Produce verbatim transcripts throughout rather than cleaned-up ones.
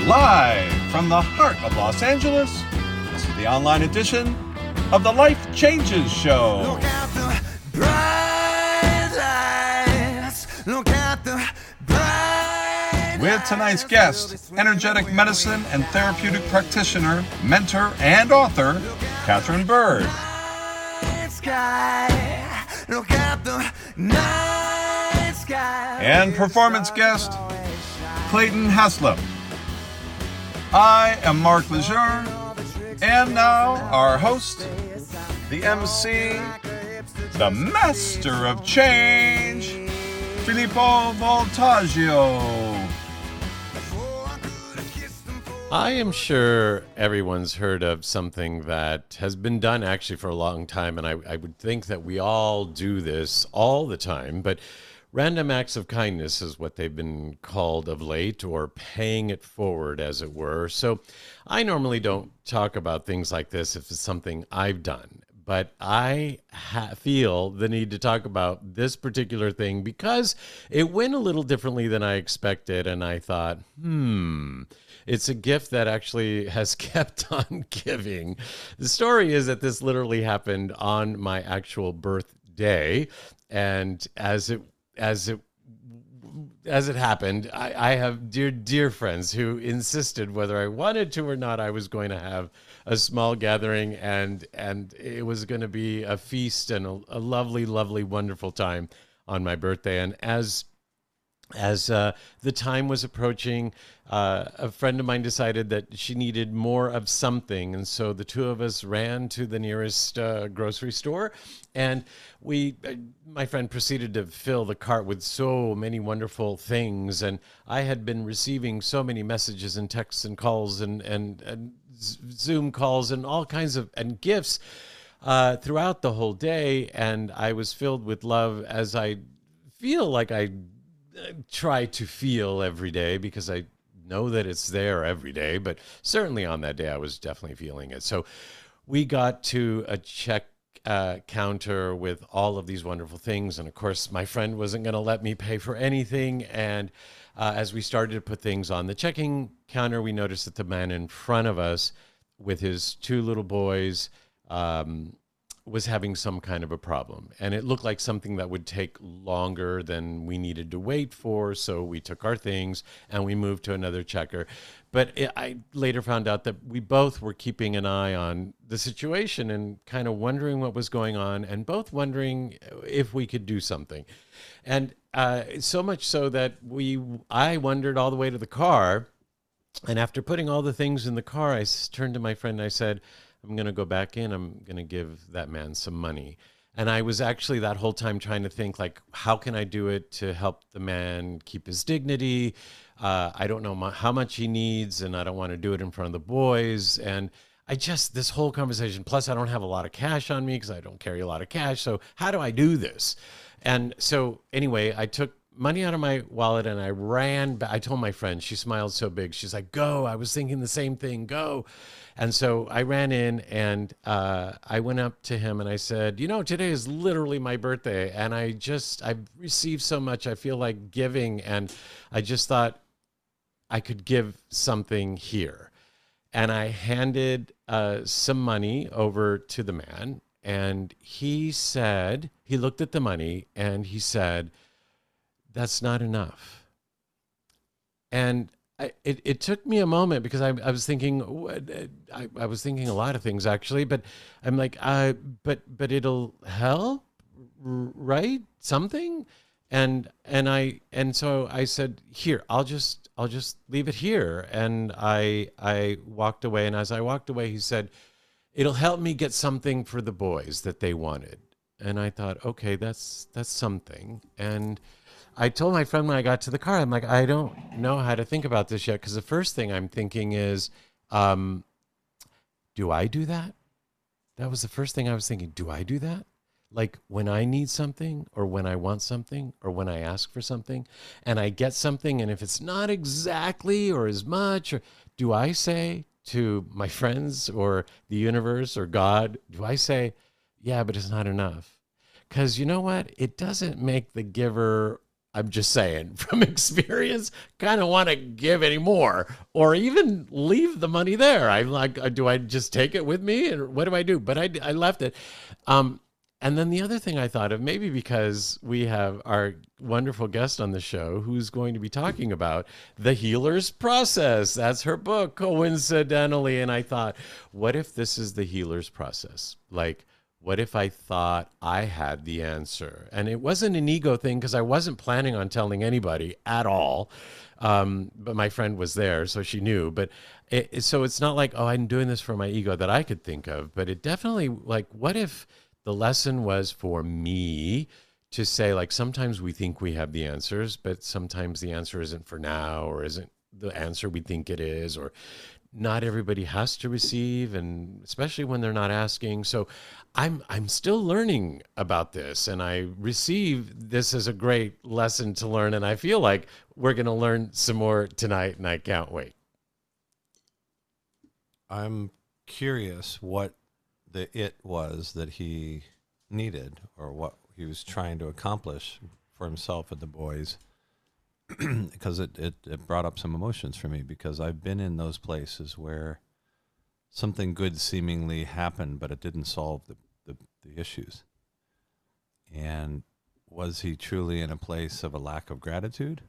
Live from the heart of Los Angeles, this is the online edition of the Life Changes Show. Look at the bright lights. Look at the bright With tonight's guest, energetic medicine and therapeutic practitioner, mentor, and author, Catherine Bird. night sky. Look at the night sky. And performance guest, Clayton Haslip. I am Mark Lejeune, and now our host, the M C, the master of change, Filippo Voltaggio. I am sure everyone's heard of something that has been done actually for a long time, and I, I would think that we all do this all the time, but random acts of kindness is what they've been called of late, or paying it forward, as it were. So I normally don't talk about things like this if it's something I've done, but I ha- feel the need to talk about this particular thing because it went a little differently than I expected, and I thought, hmm... it's a gift that actually has kept on giving. The story is that this literally happened on my actual birthday, and as it as it as it happened, I, I have dear dear friends who insisted whether I wanted to or not, I was going to have a small gathering, and and it was going to be a feast and a, a lovely, lovely, wonderful time on my birthday. And as As uh, the time was approaching, uh, a friend of mine decided that she needed more of something. And so the two of us ran to the nearest uh, grocery store. And we, uh, my friend proceeded to fill the cart with so many wonderful things. And I had been receiving so many messages and texts and calls and, and, and Zoom calls and all kinds of and gifts uh, throughout the whole day. And I was filled with love, as I feel like I try to feel every day, because I know that it's there every day, but certainly on that day I was definitely feeling it. So we got to a check uh, counter with all of these wonderful things, and of course my friend wasn't going to let me pay for anything. And uh, as we started to put things on the checking counter, we noticed that the man in front of us with his two little boys um, was having some kind of a problem, and it looked like something that would take longer than we needed to wait for. So we took our things and we moved to another checker. But it, I later found out that we both were keeping an eye on the situation and kind of wondering what was going on, and both wondering if we could do something. And uh, so much so that we, I wandered all the way to the car, and after putting all the things in the car, I turned to my friend and I said, I'm going to go back in. I'm going to give that man some money. And I was actually that whole time trying to think, like, how can I do it to help the man keep his dignity? Uh, I don't know my, how much he needs, and I don't want to do it in front of the boys. And I just, this whole conversation, plus I don't have a lot of cash on me because I don't carry a lot of cash. So how do I do this? And so anyway, I took money out of my wallet and I ran back. I told my friend, she smiled so big. She's like, go. I was thinking the same thing, go. And so I ran in and uh, I went up to him and I said, you know, today is literally my birthday. And I just, I've received so much. I feel like giving. And I just thought I could give something here. And I handed uh, some money over to the man. And he said, he looked at the money and he said, that's not enough. And I, it, it took me a moment, because I, I was thinking, I, I was thinking a lot of things actually, but I'm like, uh, but, but it'll help, right? Something. And, and I, and so I said, here, I'll just, I'll just leave it here. And I, I walked away. And as I walked away, he said, it'll help me get something for the boys that they wanted. And I thought, okay, that's, that's something. And I told my friend when I got to the car, I'm like, I don't know how to think about this yet. Because the first thing I'm thinking is, um, do I do that? That was the first thing I was thinking. Do I do that? Like when I need something, or when I want something, or when I ask for something and I get something, and if it's not exactly or as much, or do I say to my friends or the universe or God, do I say, yeah, but it's not enough? Because you know what? It doesn't make the giver I'm just saying from experience, kind of want to give any more or even leave the money there. I like, do I just take it with me and what do I do? But I, I left it. Um, and then the other thing I thought of, maybe because we have our wonderful guest on the show who's going to be talking about the healer's process. That's her book, coincidentally. And I thought, what if this is the healer's process? Like, what if I thought I had the answer? And it wasn't an ego thing because I wasn't planning on telling anybody at all. Um, but my friend was there, so she knew. But it, it- so it's not like, oh, I'm doing this for my ego that I could think of. But it definitely, like, what if the lesson was for me to say, like, sometimes we think we have the answers, but sometimes the answer isn't for now or isn't the answer we think it is, or not everybody has to receive, and especially when they're not asking. So I'm I'm still learning about this, and I receive this as a great lesson to learn, and I feel like we're going to learn some more tonight, and I can't wait. I'm curious what the it was that he needed or what he was trying to accomplish for himself and the boys, because it, it, it brought up some emotions for me, because I've been in those places where something good seemingly happened, but it didn't solve the, the, the issues. And was he truly in a place of a lack of gratitude?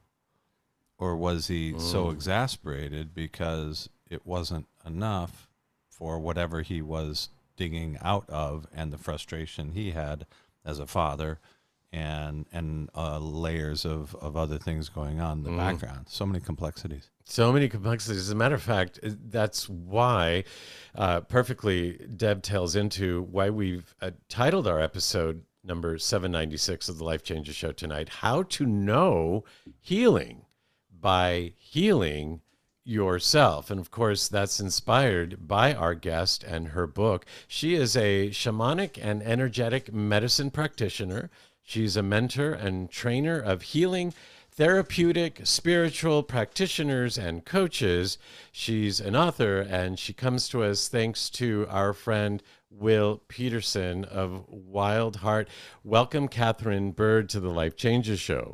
Or was he mm. so exasperated because it wasn't enough for whatever he was digging out of and the frustration he had as a father and and uh, layers of, of other things going on in the mm. background. So many complexities. So many complexities. As a matter of fact, that's why uh, perfectly dovetails into why we've uh, titled our episode number seven ninety-six of the Life Changes Show tonight, How to Know Healing by Healing Yourself. And of course, that's inspired by our guest and her book. She is a shamanic and energetic medicine practitioner. She's a mentor and trainer of healing, therapeutic, spiritual practitioners and coaches. She's an author, and she comes to us thanks to our friend Will Peterson of Wild Heart. Welcome, Catherine Bird, to the Life Changes Show.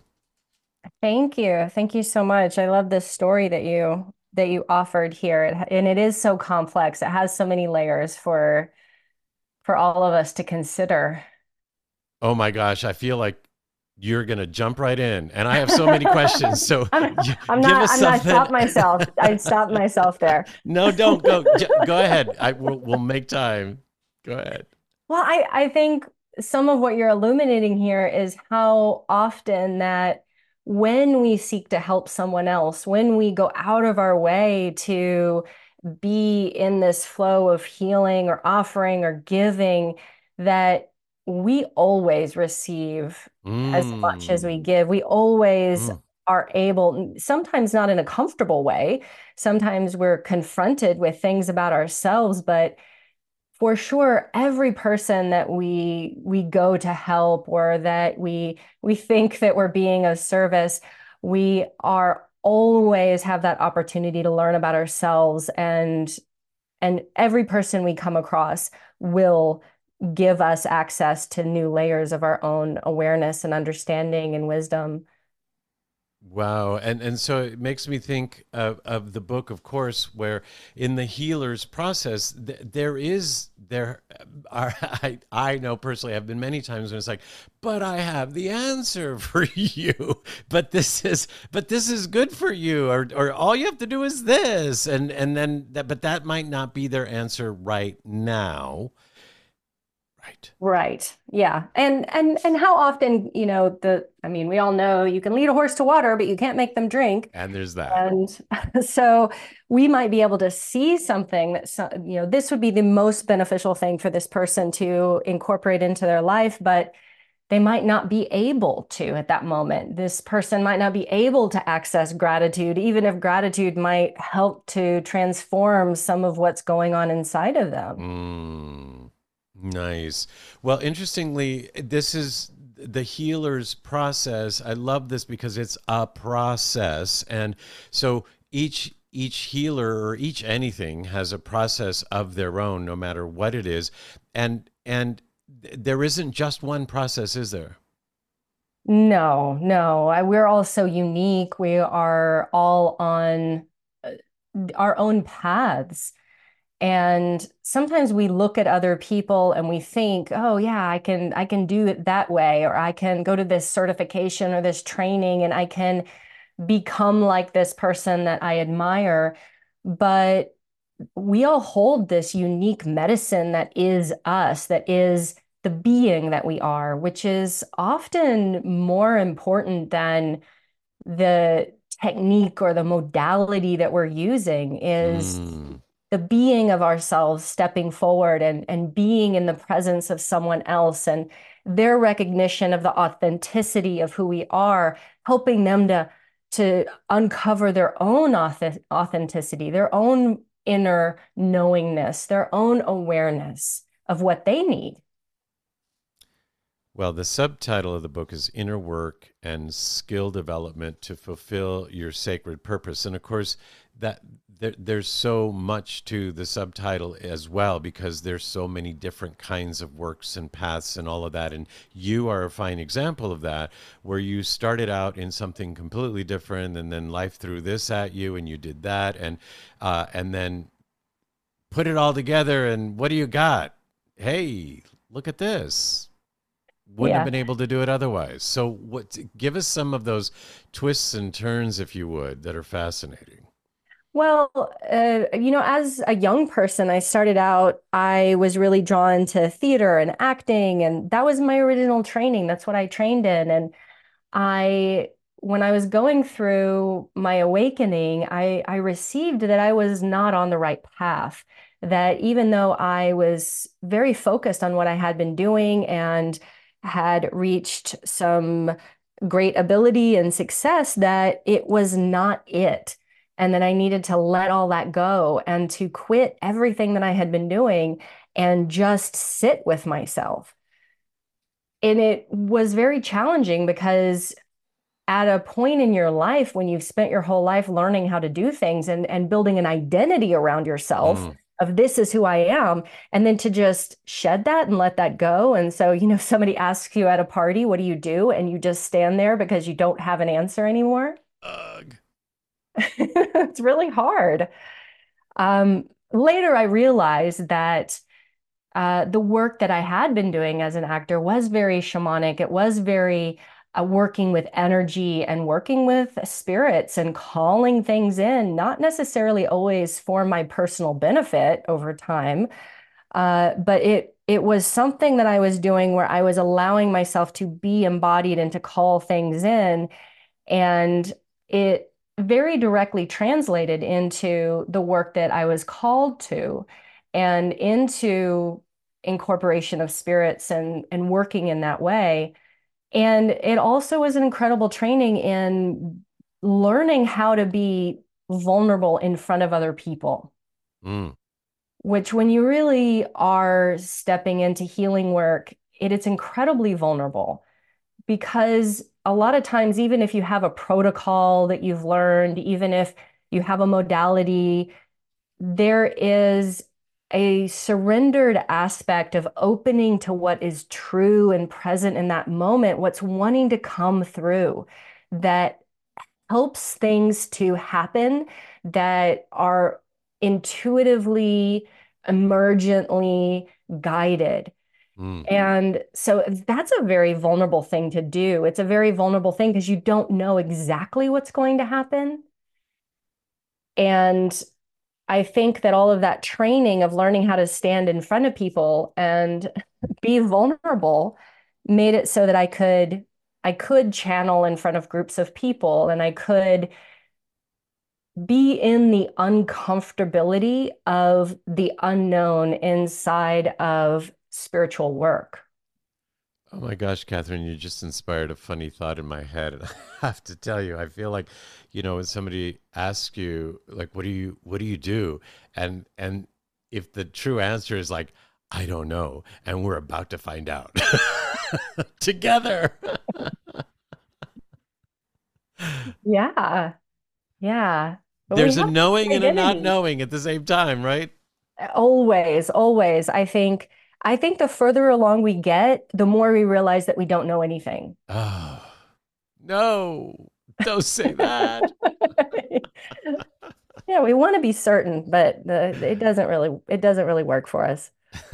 Thank you. Thank you so much. I love this story that you that you offered here. It, and it is so complex. It has so many layers for for all of us to consider. Oh my gosh, I feel like you're going to jump right in, and I have so many questions. So I'm, g- I'm give not, us I'm something. not stop myself. I'd stop myself there. No, don't go. J- go ahead. I we'll, we'll make time. Go ahead. Well, I, I think some of what you're illuminating here is how often that when we seek to help someone else, when we go out of our way to be in this flow of healing or offering or giving, that we always receive Mm. as much as we give. We always Mm. are able, sometimes not in a comfortable way. Sometimes we're confronted with things about ourselves, but for sure, every person that we we go to help or that we we think that we're being of service, we are always have that opportunity to learn about ourselves, and and every person we come across will give us access to new layers of our own awareness and understanding and wisdom. Wow. And and so it makes me think of, of the book, of course, where in the healer's process, th- there is, there are, I, I know personally, I've been many times when it's like, but I have the answer for you, but this is, but this is good for you, or, or all you have to do is this. And, and then that, but that might not be their answer right now. Right. Right. Yeah. And and and how often, you know, the I mean, we all know you can lead a horse to water, but you can't make them drink. And there's that. And so we might be able to see something that, so- you know, this would be the most beneficial thing for this person to incorporate into their life, but they might not be able to at that moment. This person might not be able to access gratitude, even if gratitude might help to transform some of what's going on inside of them. Mm. Nice. Well, interestingly, this is the healer's process. I love this because it's a process. And so each each healer or each anything has a process of their own, no matter what it is. And and there isn't just one process, is there? No, no. I, we're all so unique. We are all on uh, our own paths. And sometimes we look at other people and we think, oh yeah, I can I can do it that way, or I can go to this certification or this training and I can become like this person that I admire. But we all hold this unique medicine that is us, that is the being that we are, which is often more important than the technique or the modality that we're using, is Mm. the being of ourselves stepping forward and, and being in the presence of someone else and their recognition of the authenticity of who we are, helping them to, to uncover their own auth- authenticity, their own inner knowingness, their own awareness of what they need. Well, the subtitle of the book is Inner Work and Skill Development to Fulfill Your Sacred Purpose. And of course, that there, there's so much to the subtitle as well, because there's so many different kinds of works and paths and all of that. And you are a fine example of that, where you started out in something completely different, and then life threw this at you and you did that, and uh, and then put it all together. And what do you got? Hey, look at this. Wouldn't Yeah. have been able to do it otherwise. So what, give us some of those twists and turns, if you would, that are fascinating. Well, uh, you know, as a young person, I started out, I was really drawn to theater and acting, and that was my original training. That's what I trained in. And I, when I was going through my awakening, I, I received that I was not on the right path. That even though I was very focused on what I had been doing and had reached some great ability and success, that it was not it. And that I needed to let all that go and to quit everything that I had been doing and just sit with myself. And it was very challenging because at a point in your life when you've spent your whole life learning how to do things and, and building an identity around yourself Mm. of this is who I am, and then to just shed that and let that go. And so, you know, somebody asks you at a party, what do you do? And you just stand there because you don't have an answer anymore. Ugh. It's really hard. Um, later, I realized that uh, the work that I had been doing as an actor was very shamanic. It was very uh, working with energy and working with spirits and calling things in, not necessarily always for my personal benefit over time, uh, but it it was something that I was doing where I was allowing myself to be embodied and to call things in, and it very directly translated into the work that I was called to and into incorporation of spirits and, and working in that way. And it also was an incredible training in learning how to be vulnerable in front of other people, Mm. which when you really are stepping into healing work, it, it's incredibly vulnerable because a lot of times, even if you have a protocol that you've learned, even if you have a modality, there is a surrendered aspect of opening to what is true and present in that moment, what's wanting to come through that helps things to happen that are intuitively, emergently guided. Mm. And so that's a very vulnerable thing to do. It's a very vulnerable thing because you don't know exactly what's going to happen. And I think that all of that training of learning how to stand in front of people and be vulnerable made it so that I could I could channel in front of groups of people, and I could be in the uncomfortability of the unknown inside of spiritual work. Oh my gosh, Catherine, you just inspired a funny thought in my head. And I have to tell you, I feel like, you know, when somebody asks you, like, what do you, what do you do? And, and if the true answer is like, I don't know, and we're about to find out together. Yeah. Yeah. But we There's a have knowing and a not identity. knowing at the same time, right? Always, always. I think I think the further along we get, the more we realize that we don't know anything. Oh. No, don't say that. Yeah, we want to be certain, but the, it doesn't really it doesn't really work for us.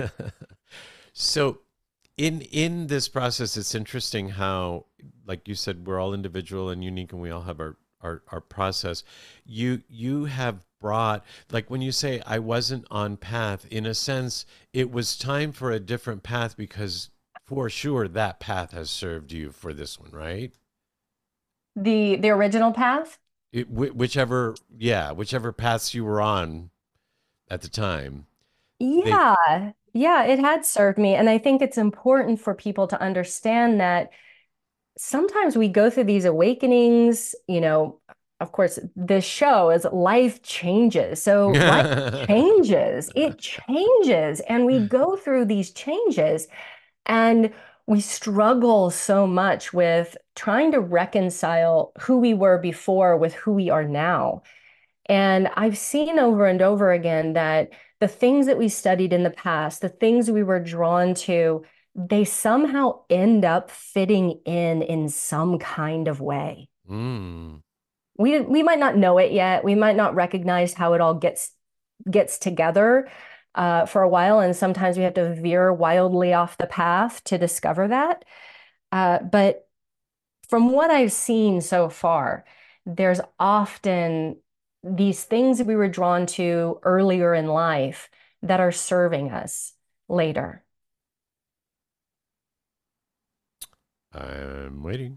So in in this process, it's interesting how, like you said, we're all individual and unique, and we all have our our, our process. You you have brought, like when you say I wasn't on path, in a sense, it was time for a different path because for sure that path has served you for this one, right? The the original path? It, wh- whichever, yeah, whichever paths you were on at the time, they. Yeah. Yeah, it had served me. And I think it's important for people to understand that sometimes we go through these awakenings, you know, of course, this show is life changes. So life changes, it changes, and we go through these changes and we struggle so much with trying to reconcile who we were before with who we are now. And I've seen over and over again that the things that we studied in the past, the things we were drawn to, they somehow end up fitting in in some kind of way. Mm, We we might not know it yet. We might not recognize how it all gets gets together uh, for a while, and sometimes we have to veer wildly off the path to discover that. Uh, but from what I've seen so far, there's often these things we were drawn to earlier in life that are serving us later. I'm waiting.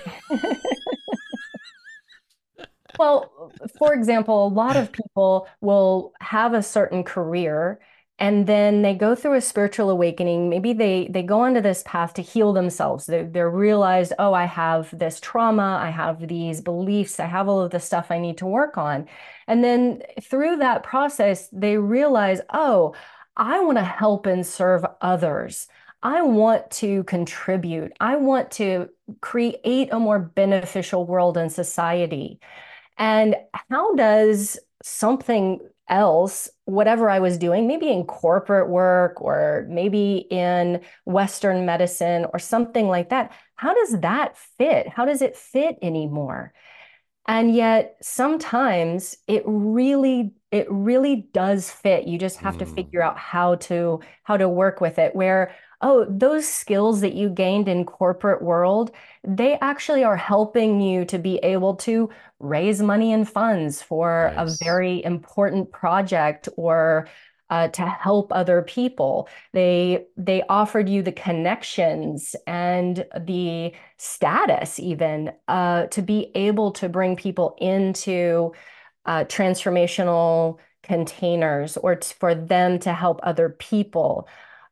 Well, for example, a lot of people will have a certain career and then they go through a spiritual awakening. Maybe they they go onto this path to heal themselves. They they're realized, oh, I have this trauma, I have these beliefs, I have all of the stuff I need to work on. And then through that process, they realize, oh, I want to help and serve others. I want to contribute. I want to create a more beneficial world and society. And how does something else, whatever I was doing, maybe in corporate work or maybe in Western medicine or something like that, how does that fit? How does it fit anymore? And yet sometimes it really it really does fit. You just have to Mm, figure out how to how to work with it where oh, those skills that you gained in corporate world, they actually are helping you to be able to raise money and funds for a nice. very important project or uh, to help other people. They they offered you the connections and the status even uh, to be able to bring people into uh, transformational containers or t- for them to help other people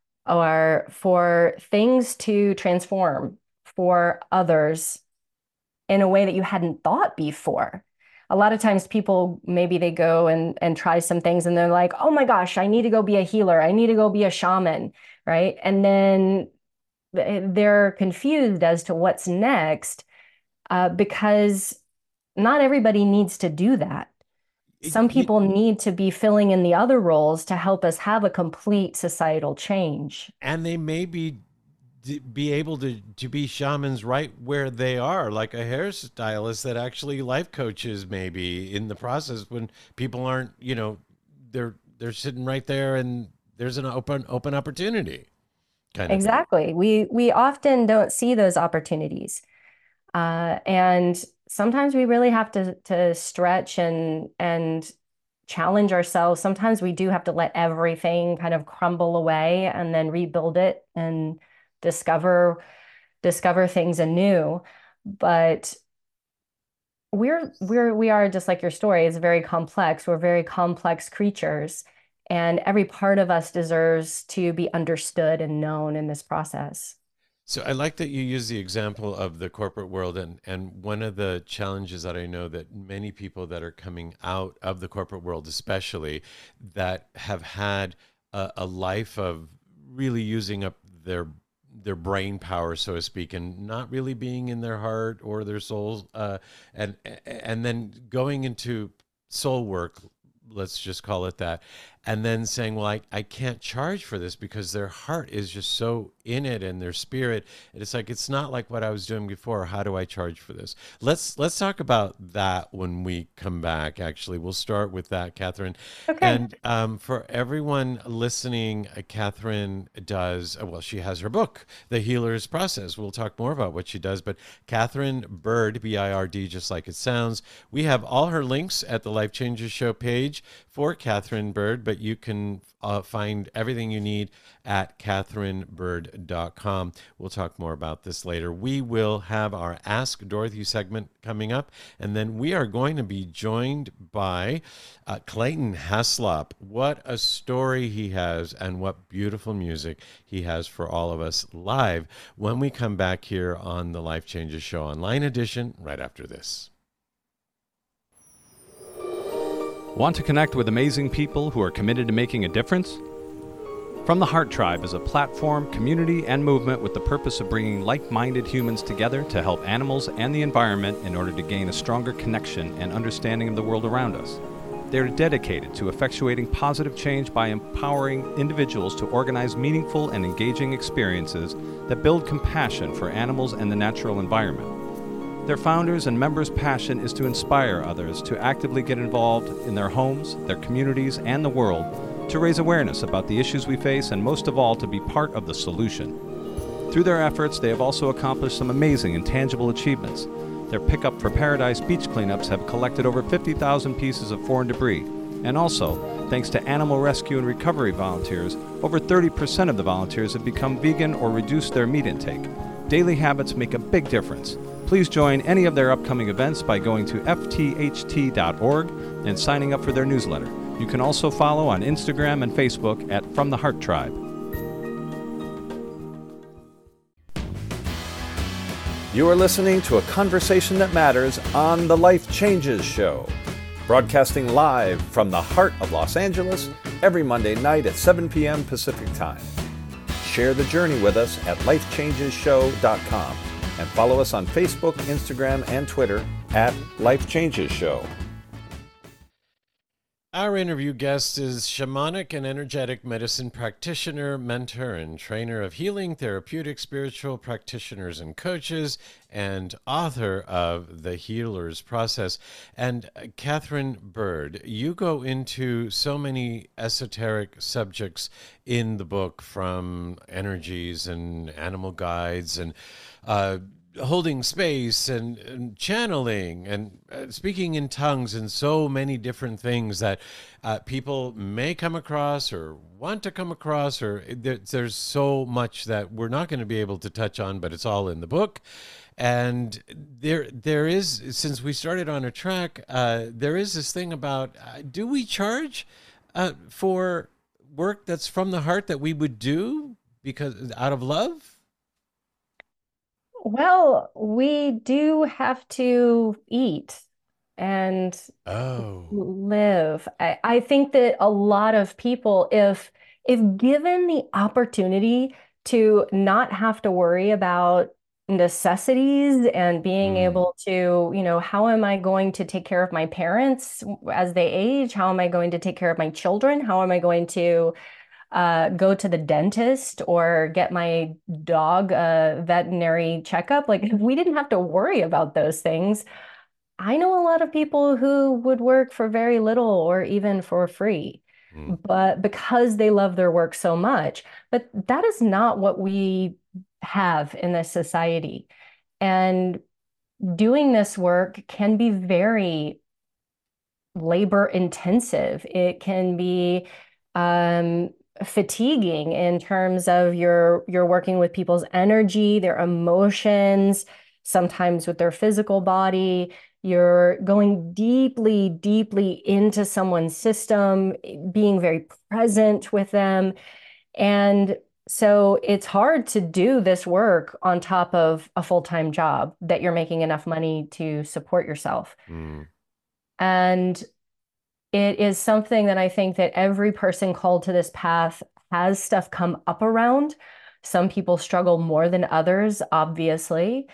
or for things to transform for others in a way that you hadn't thought before. A lot of times people maybe they go and and try some things and they're like, "Oh my gosh, I need to go be a healer. I need to go be a shaman," right? And then they're confused as to what's next uh, because not everybody needs to do that. Y- Some y- people need to be filling in the other roles to help us have a complete societal change. and they may be d- be able to to be shamans right where they are, like a hairstylist that actually life coaches maybe in the process when people aren't, you know, they're they're sitting right there and there's an open open opportunity kind of thing. Exactly. We we often don't see those opportunities. Uh, and sometimes we really have to to stretch and and challenge ourselves. Sometimes we do have to let everything kind of crumble away and then rebuild it and discover discover things anew. But we're we're we are just like your story is very complex. We're very complex creatures, and every part of us deserves to be understood and known in this process. So I like that you use the example of the corporate world, and and one of the challenges that I know that many people that are coming out of the corporate world, especially that have had a, a life of really using up their their brain power, so to speak, and not really being in their heart or their souls, uh, and and then going into soul work, let's just call it that, and then saying, well, I, I can't charge for this because their heart is just so in it and their spirit. And it's like, it's not like what I was doing before. How do I charge for this? Let's let's talk about that when we come back. Actually, we'll start with that, Catherine. Okay. And um, for everyone listening, uh, Catherine does, uh, well, she has her book, The Healer's Process. We'll talk more about what she does, but Catherine Bird, B I R D, just like it sounds. We have all her links at the Life Changes Show page for Catherine Bird, but you can uh, find everything you need at catherine bird dot com. We'll talk more about this later. We will have our Ask Dorothy segment coming up, and then we are going to be joined by uh, Clayton Haslop. What a story he has, and what beautiful music he has for all of us live when we come back here on the Life Changes Show Online Edition right after this. Want to connect with amazing people who are committed to making a difference? From the Heart Tribe is a platform, community, and movement with the purpose of bringing like-minded humans together to help animals and the environment in order to gain a stronger connection and understanding of the world around us. They are dedicated to effectuating positive change by empowering individuals to organize meaningful and engaging experiences that build compassion for animals and the natural environment. Their founders and members' passion is to inspire others to actively get involved in their homes, their communities, and the world, to raise awareness about the issues we face, and most of all, to be part of the solution. Through their efforts, they have also accomplished some amazing and tangible achievements. Their Pickup for Paradise beach cleanups have collected over fifty thousand pieces of foreign debris. And also, thanks to animal rescue and recovery volunteers, over thirty percent of the volunteers have become vegan or reduced their meat intake. Daily habits make a big difference. Please join any of their upcoming events by going to f t h t dot org and signing up for their newsletter. You can also follow on Instagram and Facebook at From the Heart Tribe. You are listening to a conversation that matters on The Life Changes Show, broadcasting live from the heart of Los Angeles every Monday night at seven p.m. Pacific Time. Share the journey with us at life changes show dot com and follow us on Facebook, Instagram, and Twitter at Life Changes Show. Our interview guest is shamanic and energetic medicine practitioner, mentor, and trainer of healing, therapeutic, spiritual practitioners and coaches, and author of The Healer's Process. And uh, Catherine Bird, you go into so many esoteric subjects in the book, from energies and animal guides and uh, holding space and, and channeling and uh, speaking in tongues, and so many different things that uh, people may come across or want to come across, or there, there's so much that we're not going to be able to touch on, but it's all in the book. And there, there is, since we started on a track, uh, there is this thing about, uh, do we charge uh, for work that's from the heart that we would do because out of love? Well, we do have to eat and Oh. live. I, I think that a lot of people, if if given the opportunity to not have to worry about necessities and being Mm. able to, you know, how am I going to take care of my parents as they age? How am I going to take care of my children? How am I going to uh, go to the dentist or get my dog a veterinary checkup? Like, if we didn't have to worry about those things, I know a lot of people who would work for very little or even for free, Mm. but because they love their work so much. But that is not what we have in this society. And doing this work can be very labor intensive. It can be um, fatiguing in terms of you're you're working with people's energy, their emotions, sometimes with their physical body. You're going deeply, deeply into someone's system, being very present with them. And so it's hard to do this work on top of a full-time job that you're making enough money to support yourself. Mm. And it is something that I think that every person called to this path has stuff come up around. Some people struggle more than others, obviously.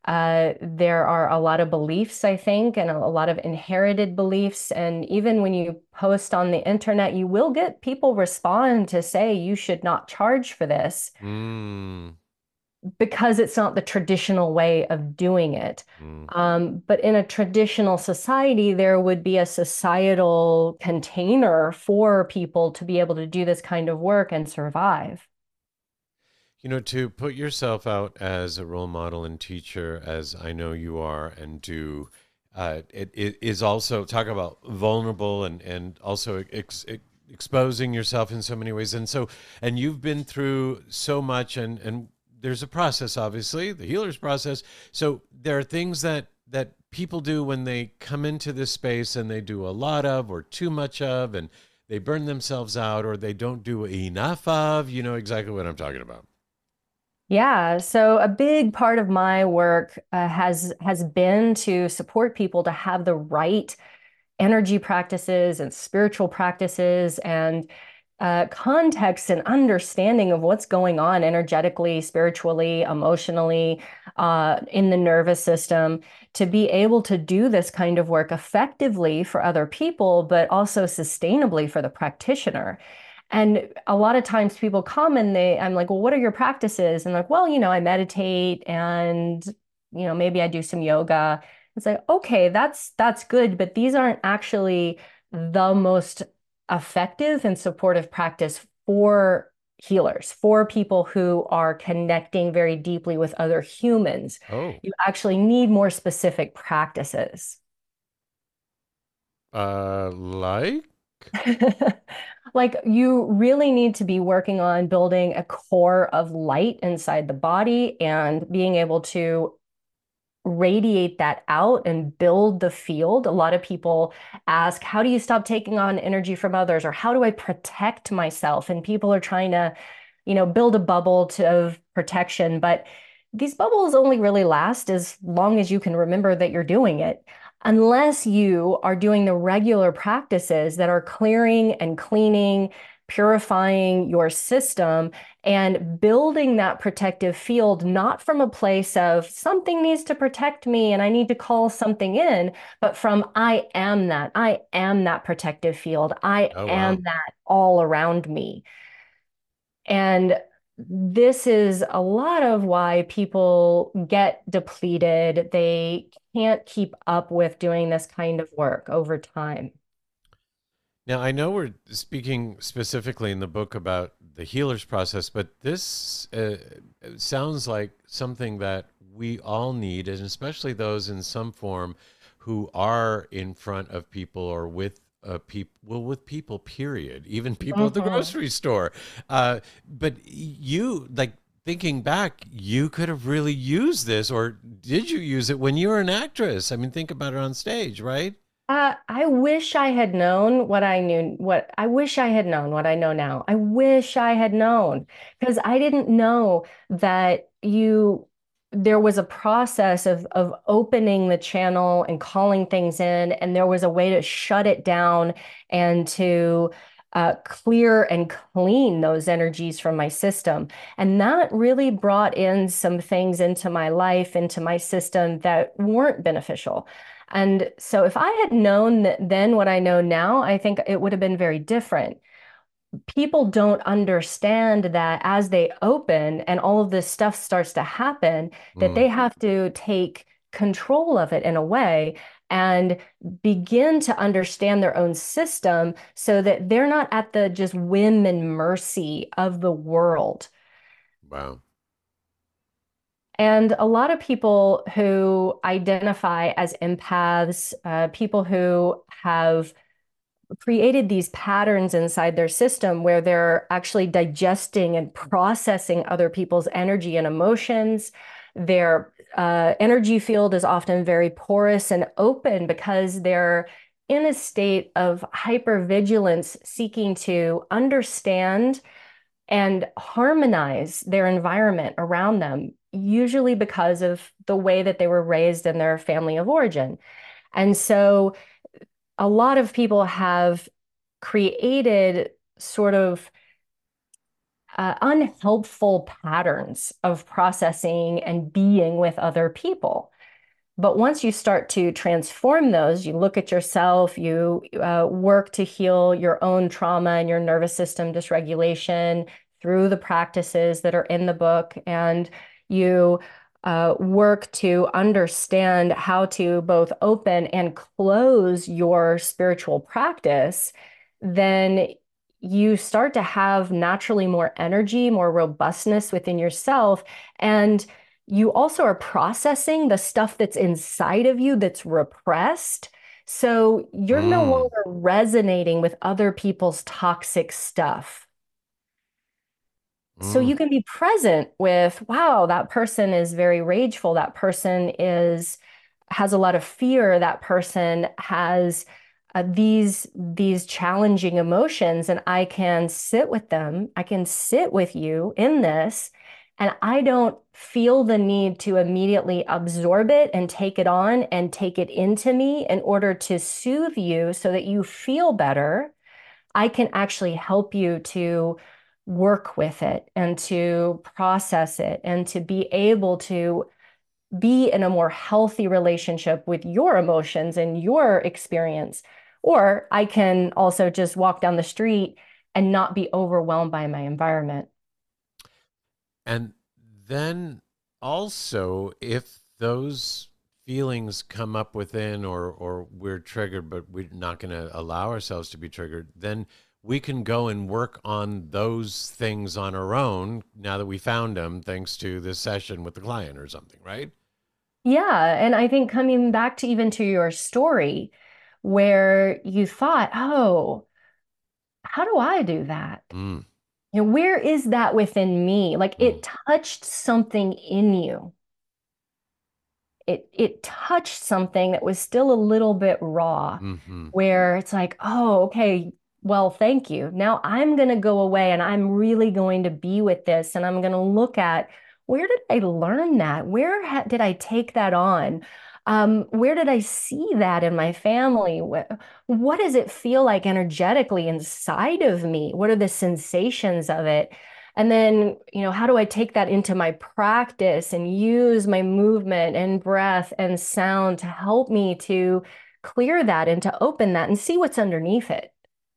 Uh, there are a lot of beliefs, I think, and a, a lot of inherited beliefs. And even when you post on the internet, you will get people respond to say you should not charge for this Mm, because it's not the traditional way of doing it. mm. Um, but in a traditional society, there would be a societal container for people to be able to do this kind of work and survive. You know, to put yourself out as a role model and teacher, as I know you are and do, uh, it, it is also talk about vulnerable and and also ex, ex, exposing yourself in so many ways. And so, and you've been through so much, and and there's a process, obviously, the healer's process. So there are things that that people do when they come into this space and they do a lot of or too much of, and they burn themselves out or they don't do enough of. You know exactly what I'm talking about. Yeah, so a big part of my work uh, has has been to support people to have the right energy practices and spiritual practices and uh, context and understanding of what's going on energetically, spiritually, emotionally, uh, in the nervous system to be able to do this kind of work effectively for other people, but also sustainably for the practitioner. And a lot of times people come and they, I'm like, well, what are your practices? And like, well, you know, I meditate and, you know, maybe I do some yoga. It's like, okay, that's that's good, but these aren't actually the most effective and supportive practice for healers, for people who are connecting very deeply with other humans. Oh, You actually need more specific practices. uh, like? Like you really need to be working on building a core of light inside the body and being able to radiate that out and build the field. A lot of people ask, how do you stop taking on energy from others? Or how do I protect myself? And people are trying to, you know, build a bubble to, of protection. But these bubbles only really last as long as you can remember that you're doing it. Unless you are doing the regular practices that are clearing and cleaning, purifying your system and building that protective field, not from a place of something needs to protect me and I need to call something in, but from I am that. I am that protective field. I Oh, am wow. that all around me. And this is a lot of why people get depleted. They can't keep up with doing this kind of work over time. Now, I know we're speaking specifically in the book about the healer's process, but this uh, sounds like something that we all need, and especially those in some form who are in front of people or with uh, people, well, with people, period, even people at the Mhm. grocery store. Uh, but you, like, thinking back, you could have really used this, or did you use it when you were an actress? I mean, think about it on stage, right? Uh, I wish I had known what I knew, what I wish I had known what I know now. I wish I had known because I didn't know that you there was a process of of opening the channel and calling things in, and there was a way to shut it down and to uh, clear and clean those energies from my system. And that really brought in some things into my life, into my system that weren't beneficial. And so if I had known th- then what I know now, I think it would have been very different. People don't understand that as they open and all of this stuff starts to happen, that Mm, they have to take control of it in a way and begin to understand their own system so that they're not at the just whim and mercy of the world. wow. And a lot of people who identify as empaths, uh, people who have created these patterns inside their system where they're actually digesting and processing other people's energy and emotions. Their uh, energy field is often very porous and open because they're in a state of hypervigilance, seeking to understand and harmonize their environment around them, usually because of the way that they were raised in their family of origin. And so a lot of people have created sort of uh, unhelpful patterns of processing and being with other people. But once you start to transform those, you look at yourself, you uh, work to heal your own trauma and your nervous system dysregulation through the practices that are in the book, and you uh, work to understand how to both open and close your spiritual practice, then you start to have naturally more energy, more robustness within yourself. And you also are processing the stuff that's inside of you that's repressed. So you're no Mm. longer resonating with other people's toxic stuff. So Mm. you can be present with, wow, that person is very rageful. That person is has a lot of fear. That person has uh, these these challenging emotions, and I can sit with them. I can sit with you in this, and I don't feel the need to immediately absorb it and take it on and take it into me in order to soothe you so that you feel better. I can actually help you to work with it and to process it and to be able to be in a more healthy relationship with your emotions and your experience. Or I can also just walk down the street and not be overwhelmed by my environment. And then also, if those feelings come up within, or or we're triggered, but we're not going to allow ourselves to be triggered, then we can go and work on those things on our own now that we found them, thanks to this session with the client or something, right? Yeah. And I think coming back to even to your story where you thought, oh, how do I do that? Mm. You know, where is that within me? Like Mm. it touched something in you. It it touched something that was still a little bit raw, Mm-hmm. where it's like, oh, okay, well, thank you. Now I'm going to go away and I'm really going to be with this, and I'm going to look at, where did I learn that? Where ha did I take that on? Um, where did I see that in my family? What, what does it feel like energetically inside of me? What are the sensations of it? And then, you know, how do I take that into my practice and use my movement and breath and sound to help me to clear that and to open that and see what's underneath it?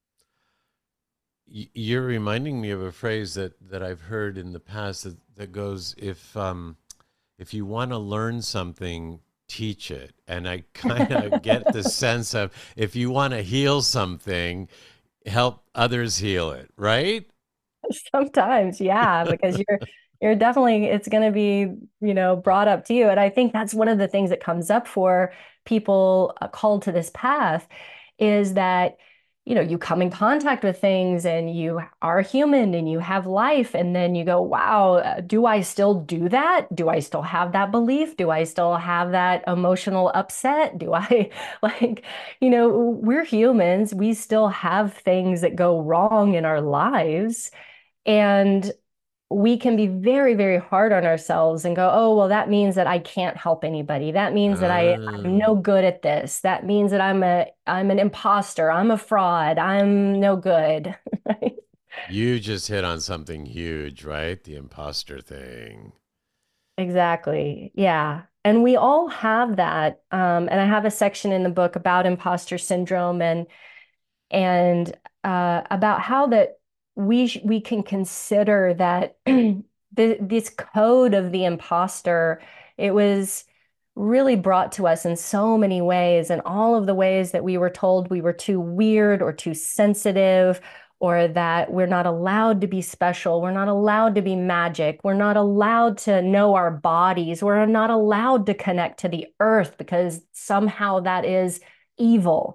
Y- You're reminding me of a phrase that, that I've heard in the past that, that goes, if um, if you want to learn something, teach it. And I kind of get the sense of, if you want to heal something, help others heal it, right? Sometimes, yeah, because you're you're definitely, it's going to be, you know, brought up to you. And I think that's one of the things that comes up for people uh, called to this path is that, you know, you come in contact with things and you are human and you have life. And then you go, wow, uh, do I still do that? Do I still have that belief? Do I still have that emotional upset? Do I like, you know, we're humans. We still have things that go wrong in our lives. And we can be very, very hard on ourselves and go, oh, well, that means that I can't help anybody. That means that I, I'm Uh, no good at this. That means that I'm a, I'm an imposter. I'm a fraud. I'm no good. Right? you just hit on something huge, right? The imposter thing. Exactly. Yeah. And we all have that. Um, and I have a section in the book about imposter syndrome and and uh, about how that we sh- we can consider that the, this code of the imposter, it was really brought to us in so many ways, and all of the ways that we were told we were too weird or too sensitive, or that we're not allowed to be special, we're not allowed to be magic, we're not allowed to know our bodies, we're not allowed to connect to the earth because somehow that is evil.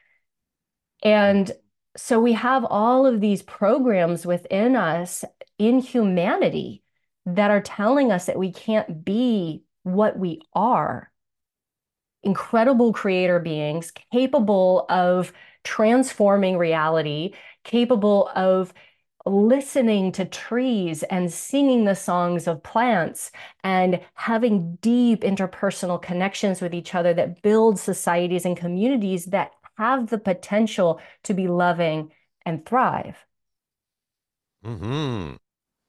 And so we have all of these programs within us in humanity that are telling us that we can't be what we are. Incredible creator beings capable of transforming reality, capable of listening to trees and singing the songs of plants and having deep interpersonal connections with each other that build societies and communities that have the potential to be loving and thrive. Mm-hmm.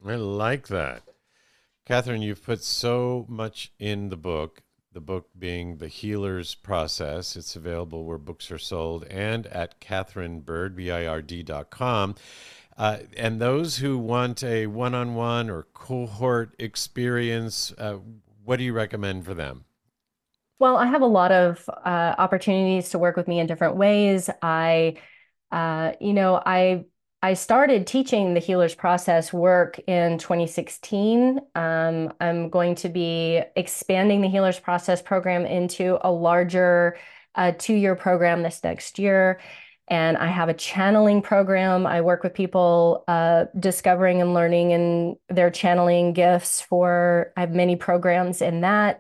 I like that. Catherine, you've put so much in the book, the book being The Healer's Process. It's available where books are sold and at Catherine Bird, B I R D dot com. Uh, and those who want a one-on-one or cohort experience, uh, what do you recommend for them? Well, I have a lot of uh, opportunities to work with me in different ways. I, uh, you know, I I started teaching the Healer's Process work in twenty sixteen. Um, I'm going to be expanding the Healer's Process program into a larger uh, two-year program this next year. And I have a channeling program. I work with people uh, discovering and learning in their channeling gifts for, I have many programs in that.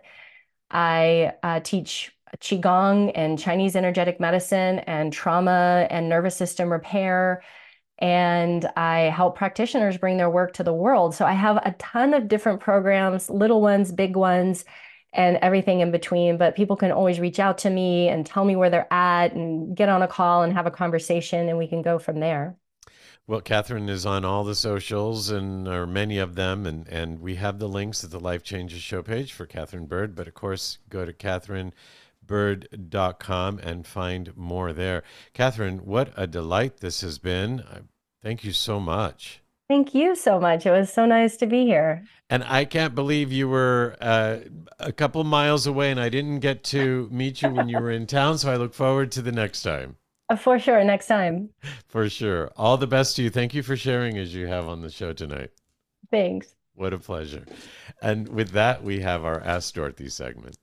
I uh, teach Qigong and Chinese energetic medicine and trauma and nervous system repair. And I help practitioners bring their work to the world. So I have a ton of different programs, little ones, big ones, and everything in between. But people can always reach out to me and tell me where they're at and get on a call and have a conversation, and we can go from there. Well, Catherine is on all the socials, and or many of them, and, and we have the links at the Life Changes Show page for Catherine Bird. But of course, go to Catherine Bird dot com and find more there. Catherine, what a delight this has been. Thank you so much. Thank you so much. It was so nice to be here. And I can't believe you were uh, a couple miles away, and I didn't get to meet you when you were in town. So I look forward to the next time. For sure. Next time. For sure. All the best to you. Thank you for sharing as you have on the show tonight. Thanks. What a pleasure. And with that, we have our Ask Dorothy segment.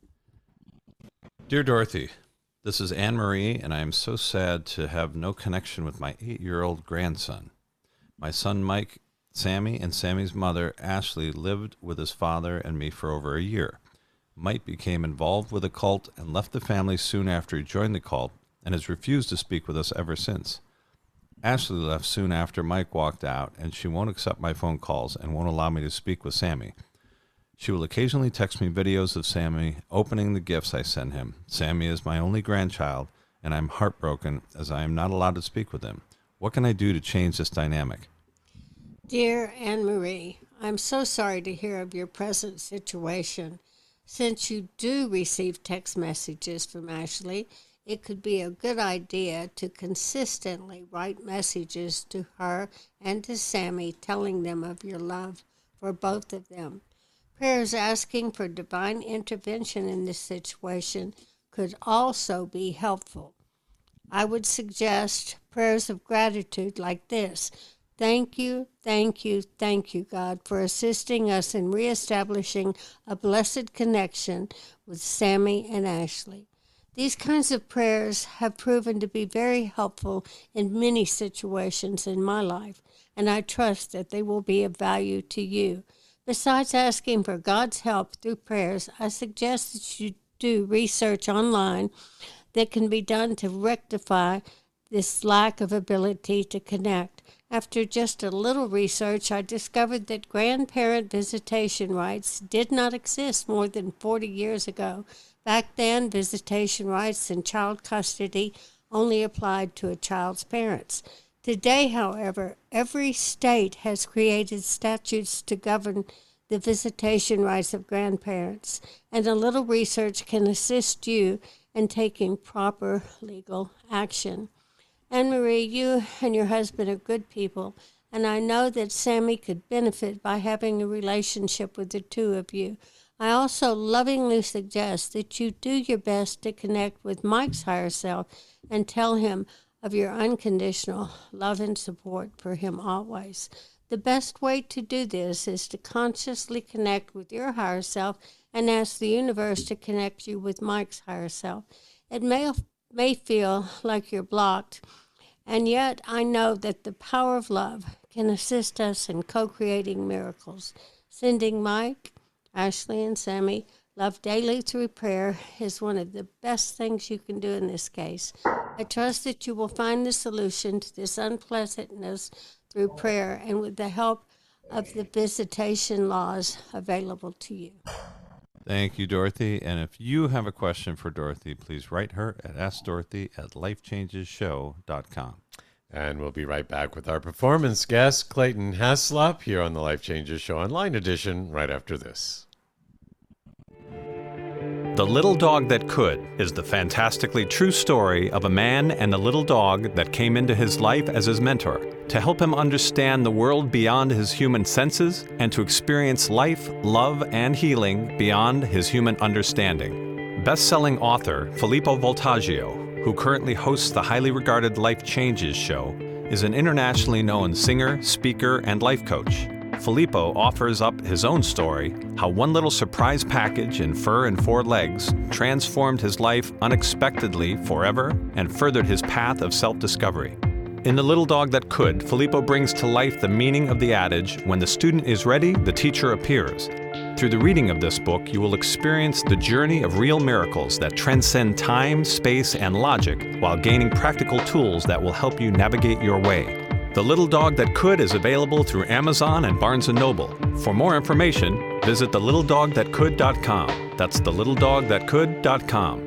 Dear Dorothy, this is Anne Marie, and I am so sad to have no connection with my eight-year-old grandson. My son Mike, Sammy, and Sammy's mother, Ashley, lived with his father and me for over a year. Mike became involved with a cult and left the family soon after he joined the cult, and has refused to speak with us ever since. Ashley left soon after Mike walked out, and she won't accept my phone calls and won't allow me to speak with Sammy. She will occasionally text me videos of Sammy opening the gifts I send him. Sammy is my only grandchild, and I'm heartbroken as I am not allowed to speak with him. What can I do to change this dynamic? Dear Anne Marie, I'm so sorry to hear of your present situation. Since you do receive text messages from Ashley, it could be a good idea to consistently write messages to her and to Sammy telling them of your love for both of them. Prayers asking for divine intervention in this situation could also be helpful. I would suggest prayers of gratitude like this. Thank you, thank you, thank you, God, for assisting us in reestablishing a blessed connection with Sammy and Ashley. These kinds of prayers have proven to be very helpful in many situations in my life, and I trust that they will be of value to you. Besides asking for God's help through prayers, I suggest that you do research online that can be done to rectify this lack of ability to connect. After just a little research, I discovered that grandparent visitation rights did not exist more than forty years ago. Back then, visitation rights and child custody only applied to a child's parents. Today, however, every state has created statutes to govern the visitation rights of grandparents, and a little research can assist you in taking proper legal action. Anne-Marie, you and your husband are good people, and I know that Sammy could benefit by having a relationship with the two of you. I also lovingly suggest that you do your best to connect with Mike's higher self and tell him of your unconditional love and support for him always. The best way to do this is to consciously connect with your higher self and ask the universe to connect you with Mike's higher self. It may, may feel like you're blocked, and yet I know that the power of love can assist us in co-creating miracles. Sending Mike, Ashley, and Sammy love daily through prayer is one of the best things you can do in this case. I trust that you will find the solution to this unpleasantness through prayer and with the help of the visitation laws available to you. Thank you, Dorothy. And if you have a question for Dorothy, please write her at ask dorothy at life changes show dot com. And we'll be right back with our performance guest, Clayton Haslop, here on the Life Changes Show Online Edition, right after this. The Little Dog That Could is the fantastically true story of a man and a little dog that came into his life as his mentor to help him understand the world beyond his human senses and to experience life, love, and healing beyond his human understanding. Best-selling author Filippo Voltaggio, who currently hosts the highly regarded Life Changes show, is an internationally known singer, speaker, and life coach. Filippo offers up his own story, how one little surprise package in fur and four legs transformed his life unexpectedly forever and furthered his path of self-discovery. In The Little Dog That Could, Filippo brings to life the meaning of the adage, when the student is ready, the teacher appears. Through the reading of this book, you will experience the journey of real miracles that transcend time, space, and logic while gaining practical tools that will help you navigate your way. The Little Dog That Could is available through Amazon and Barnes and Noble. For more information, visit the little dog that could dot com. That's the little dog that could dot com.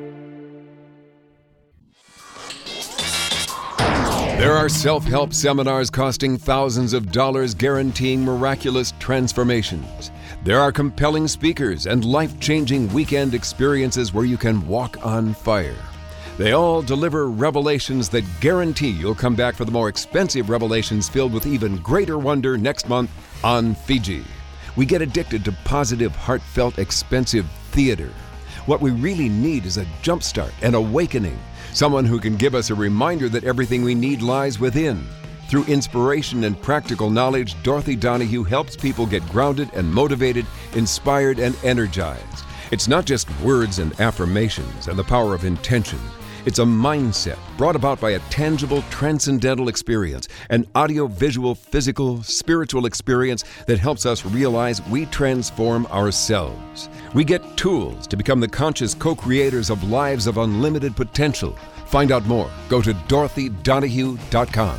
There are self-help seminars costing thousands of dollars guaranteeing miraculous transformations. There are compelling speakers and life-changing weekend experiences where you can walk on fire. They all deliver revelations that guarantee you'll come back for the more expensive revelations filled with even greater wonder next month on Fiji. We get addicted to positive, heartfelt, expensive theater. What we really need is a jumpstart, an awakening, someone who can give us a reminder that everything we need lies within. Through inspiration and practical knowledge, Dorothy Donahue helps people get grounded and motivated, inspired and energized. It's not just words and affirmations and the power of intention. It's a mindset brought about by a tangible, transcendental experience, an audio-visual, physical, spiritual experience that helps us realize we transform ourselves. We get tools to become the conscious co-creators of lives of unlimited potential. Find out more. Go to dorothy donahue dot com.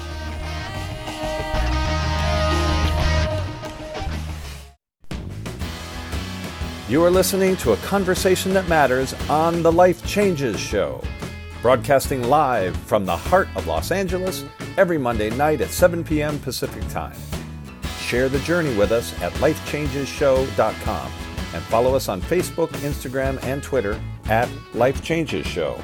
You are listening to a conversation that matters on the Life Changes Show, broadcasting live from the heart of Los Angeles every Monday night at seven p.m. Pacific Time. Share the journey with us at life changes show dot com and follow us on Facebook, Instagram, and Twitter at Life Changes Show.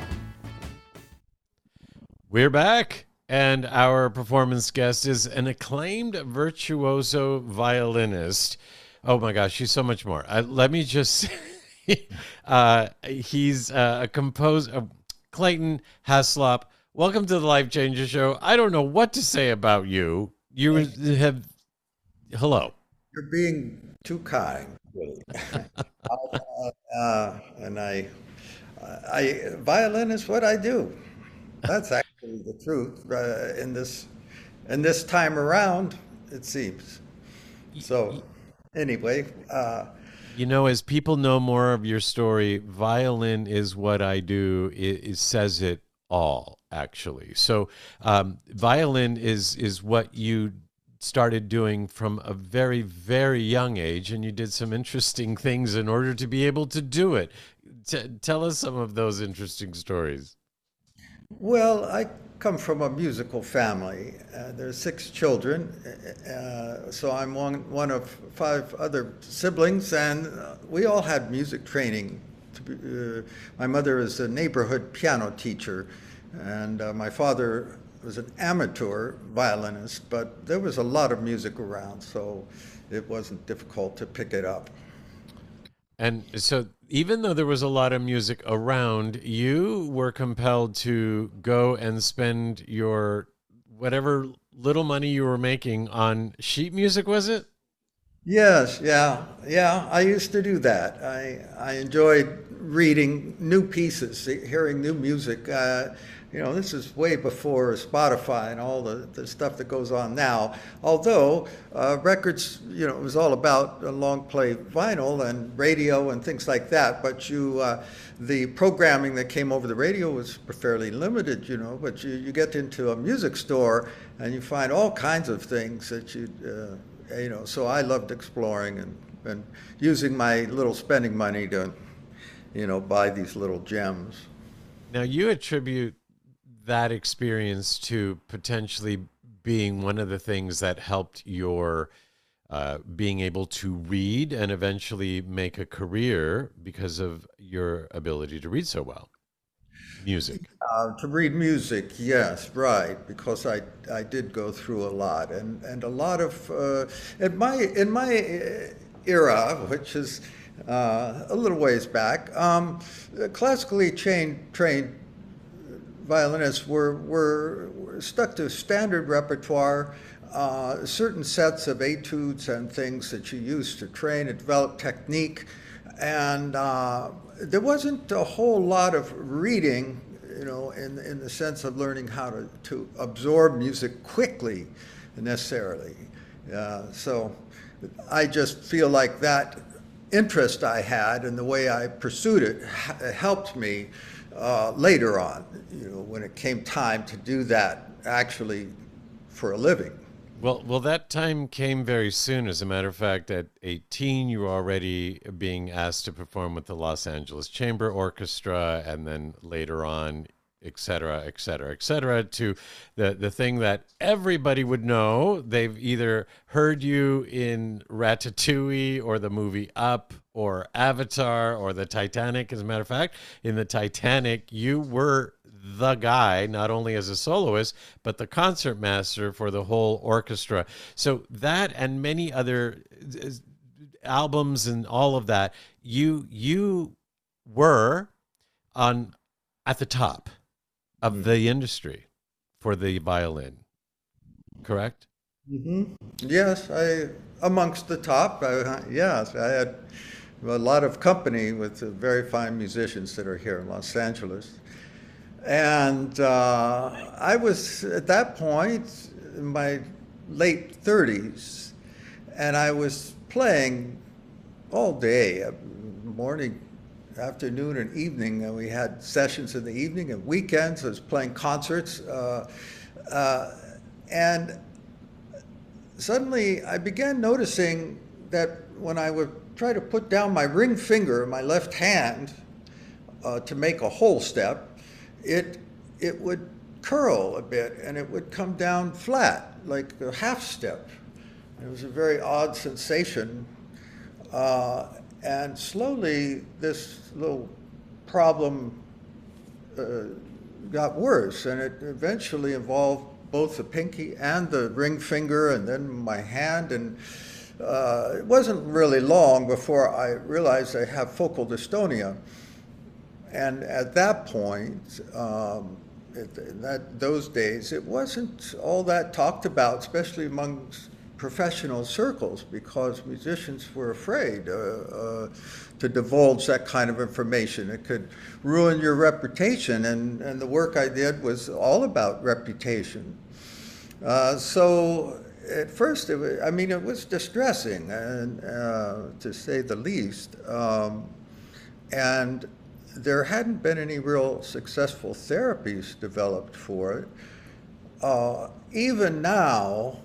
We're back, and our performance guest is an acclaimed virtuoso violinist. Oh my gosh, she's so much more. Uh, let me just say, uh, he's uh, a composer, uh, Clayton Haslop. Welcome to the Life Changes Show. I don't know what to say about you. You have, hello. You're being too kind, really. uh, uh, and I, I, violin is what I do. That's actually the truth uh, in this, in this time around, it seems. So. Anyway, uh, you know, as people know more of your story, violin is what I do. It, it says it all, actually. So, um, violin is is what you started doing from a very, very young age, and you did some interesting things in order to be able to do it. T- tell us some of those interesting stories. Well, I come from a musical family. Uh, there's six children, uh, so I'm one, one of five other siblings, and uh, we all had music training. To be, uh, my mother is a neighborhood piano teacher, and uh, my father was an amateur violinist, but there was a lot of music around, so it wasn't difficult to pick it up. And so even though there was a lot of music around, you were compelled to go and spend your whatever little money you were making on sheet music, was it? Yes, yeah, yeah. I used to do that. I I enjoyed reading new pieces, hearing new music. Uh, you know, this is way before Spotify and all the, the stuff that goes on now. Although uh, records, you know, it was all about a long play vinyl and radio and things like that. But you, uh, the programming that came over the radio was fairly limited, you know. But you, you get into a music store and you find all kinds of things that you, uh, you know. So I loved exploring and, and using my little spending money to, you know, buy these little gems. Now you attribute that experience to potentially being one of the things that helped your uh, being able to read and eventually make a career because of your ability to read so well? Music. Uh, to read music, yes, right, because I I did go through a lot, and and a lot of uh, in my in my era, which is uh, a little ways back, um, classically trained trained violinists were were, were stuck to standard repertoire. Uh, certain sets of etudes and things that you use to train and develop technique, and uh, there wasn't a whole lot of reading, you know, in in the sense of learning how to, to absorb music quickly, necessarily. Uh, so I just feel like that interest I had and the way I pursued it ha- helped me uh, later on, you know, when it came time to do that actually for a living. Well, well, that time came very soon. As a matter of fact, at eighteen, you were already being asked to perform with the Los Angeles Chamber Orchestra, and then later on, et cetera, et cetera, et cetera, to the, the thing that everybody would know. They've either heard you in Ratatouille or the movie Up or Avatar or the Titanic. As a matter of fact, in the Titanic, you were the guy, not only as a soloist, but the concert master for the whole orchestra. So that and many other albums and all of that, you you were on at the top of the industry for the violin, correct? Mm-hmm. Yes, I amongst the top. I, yes, I had a lot of company with the very fine musicians that are here in Los Angeles. And uh, I was at that point in my late thirties, and I was playing all day, morning, afternoon, and evening. And we had sessions in the evening and weekends. I was playing concerts. Uh, uh, and suddenly I began noticing that when I would try to put down my ring finger in my left hand uh, to make a whole step, it it would curl a bit and it would come down flat, like a half step. It was a very odd sensation. Uh, and slowly this little problem uh, got worse, and it eventually involved both the pinky and the ring finger and then my hand. And uh, it wasn't really long before I realized I have focal dystonia. And at that point, um, it, in that, those days, it wasn't all that talked about, especially among professional circles, because musicians were afraid uh, uh, to divulge that kind of information. It could ruin your reputation, and, and the work I did was all about reputation. Uh, so at first, it was, I mean, it was distressing, and uh, to say the least. Um, and there hadn't been any real successful therapies developed for it. Uh, even now,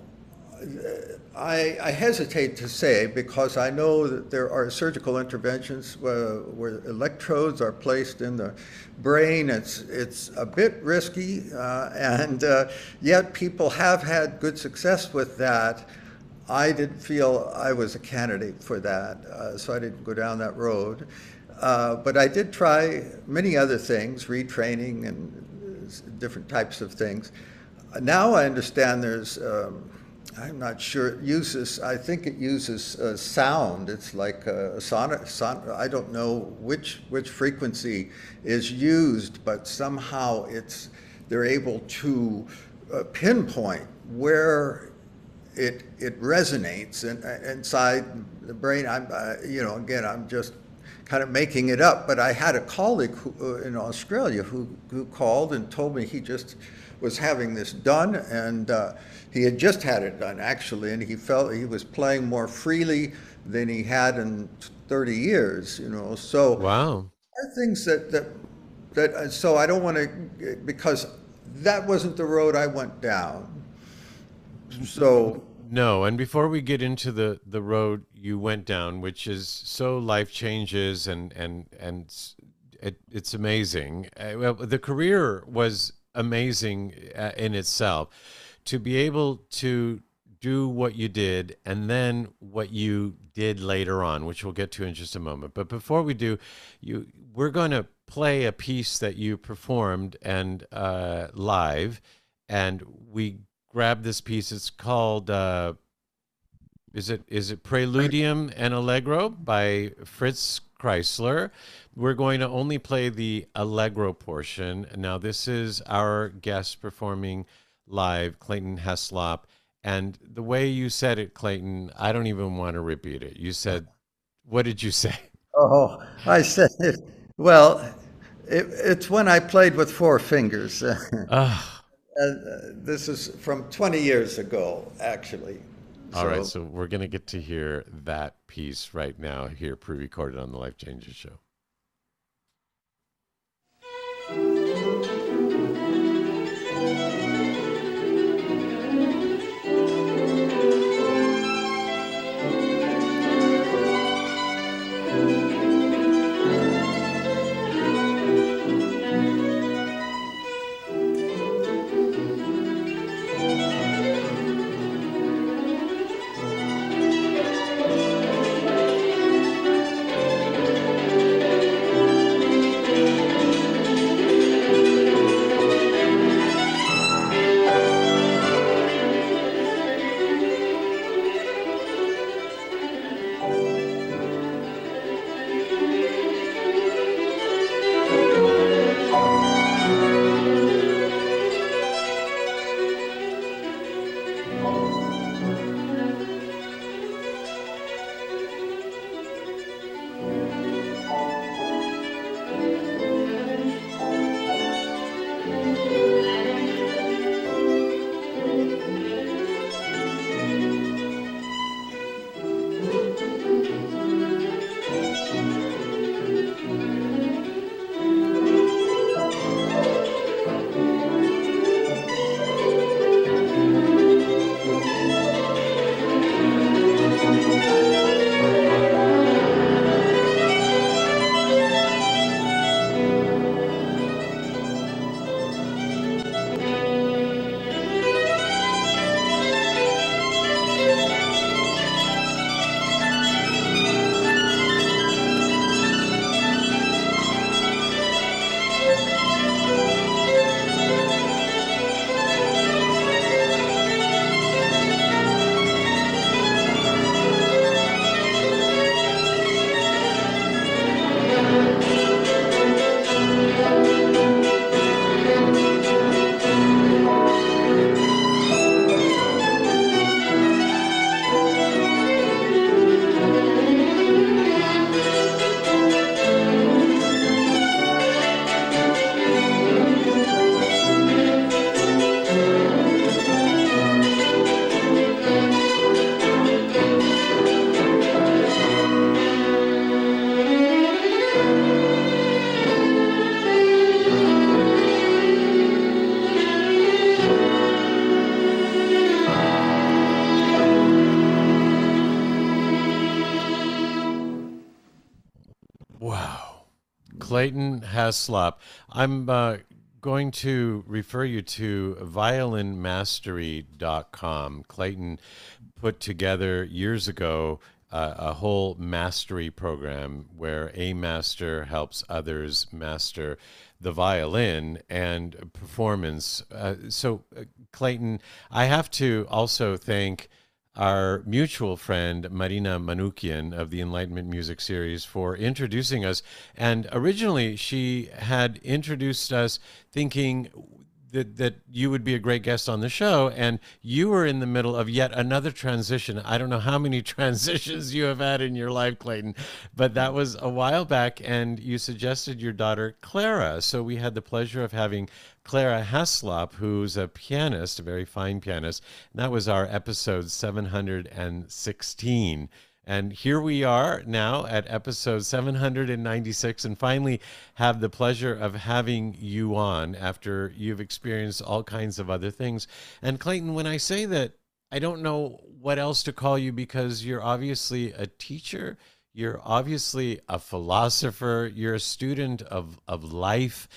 I, I hesitate to say, because I know that there are surgical interventions where, where electrodes are placed in the brain. It's, it's a bit risky, uh, and uh, yet people have had good success with that. I didn't feel I was a candidate for that, uh, so I didn't go down that road. Uh, but I did try many other things, retraining and different types of things. Now I understand there's, um, I'm not sure it uses, I think it uses uh, sound. It's like a sonic, son, I don't know which, which frequency is used, but somehow it's, they're able to uh, pinpoint where it, it resonates in, inside the brain. I'm, uh, you know, again, I'm just kind of making it up, but I had a colleague who, uh, in Australia who, who called and told me he just was having this done, and uh, he had just had it done actually, and he felt he was playing more freely than he had in thirty years, you know. So wow, there are things that that that uh, so I don't want to, because that wasn't the road I went down. So no, and before we get into the the road you went down, which is so life changes and and and it, it's amazing. Uh, well, the career was amazing uh, in itself to be able to do what you did and then what you did later on, which we'll get to in just a moment. But before we do, you we're going to play a piece that you performed and uh, live, and we grabbed this piece. It's called uh, is it is it Preludium and Allegro by Fritz Kreisler. We're going to only play the Allegro portion. Now, this is our guest performing live, Clayton Heslop. And the way you said it, Clayton, I don't even want to repeat it. You said, what did you say? Oh, I said, well, it, it's when I played with four fingers. Uh, this is from twenty years ago, actually. All so, right, so we're going to get to hear that piece right now here, pre-recorded on the Life Changes Show. Clayton Heslop. I'm uh, going to refer you to violin mastery dot com. Clayton put together years ago uh, a whole mastery program where a master helps others master the violin and performance. Uh, so, uh, Clayton, I have to also thank our mutual friend Marina Manoukian of the Enlightenment Music Series for introducing us. And originally she had introduced us thinking that, that you would be a great guest on the show, and you were in the middle of yet another transition. I don't know how many transitions you have had in your life, Clayton, but that was a while back, and you suggested your daughter Clara. So we had the pleasure of having Clara Heslop, who's a pianist, a very fine pianist. And that was our episode seven hundred sixteen. And here we are now at episode seven hundred ninety-six, and finally have the pleasure of having you on after you've experienced all kinds of other things. And Clayton, when I say that, I don't know what else to call you, because you're obviously a teacher, you're obviously a philosopher, you're a student of, of life.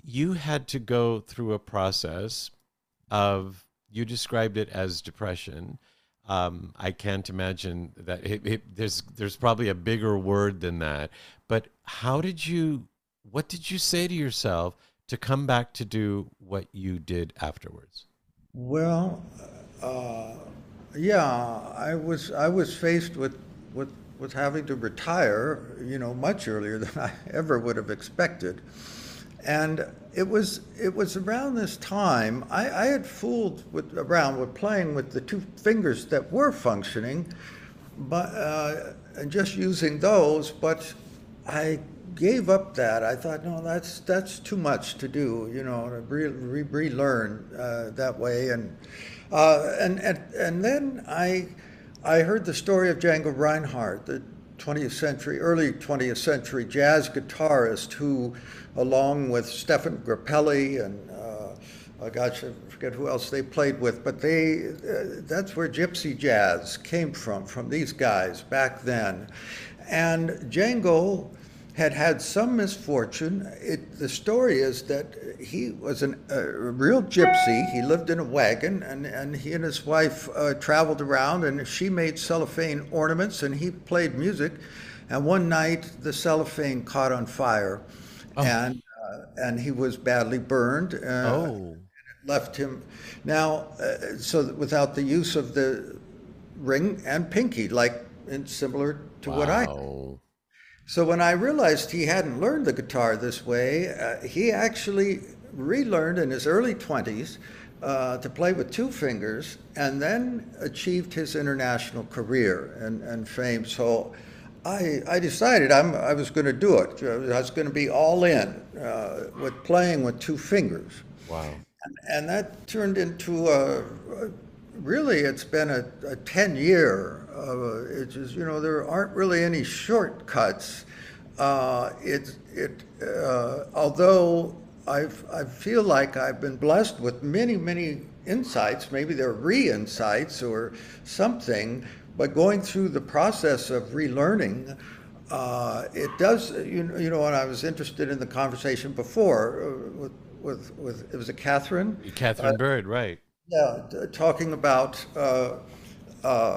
you had to go through a process of, you described it as depression. Um, I can't imagine that it, it, there's there's probably a bigger word than that. But how did you, what did you say to yourself to come back to do what you did afterwards? Well, uh, yeah, I was I was faced with, with with having to retire, you know, much earlier than I ever would have expected. And it was it was around this time I, I had fooled with around with playing with the two fingers that were functioning, but uh, and just using those. But I gave up that. I thought, no, that's that's too much to do, you know, to re, re, relearn uh, that way. And uh, and and and then I I heard the story of Django Reinhardt, the twentieth century, early twentieth century jazz guitarist who, along with Stefan Grappelli and uh, uh, gosh, I forget who else they played with, but they uh, that's where gypsy jazz came from, from these guys back then. And Django had had some misfortune. It, the story is that he was an, a real gypsy. He lived in a wagon, and, and he and his wife uh, traveled around, and she made cellophane ornaments, and he played music. And one night, the cellophane caught on fire, oh. and uh, and he was badly burned. Uh, oh. And it left him now, uh, so that without the use of the ring and pinky, like and similar to wow. what I did. So when I realized he hadn't learned the guitar this way, uh, he actually relearned in his early twenties uh, to play with two fingers, and then achieved his international career and, and fame. So I, I decided I'm, I was going to do it. I was going to be all in uh, with playing with two fingers. Wow. And, and that turned into a, a really, it's been a, a ten year. Uh, it's just, you know, there aren't really any shortcuts. Uh, it, it, uh, although I've, I feel like I've been blessed with many, many insights, maybe they're re-insights or something, but going through the process of relearning, uh, it does, you know, you know, and I was interested in the conversation before uh, with, with, with, it was a Catherine? Catherine uh, Bird, right. Yeah, talking about, uh, uh,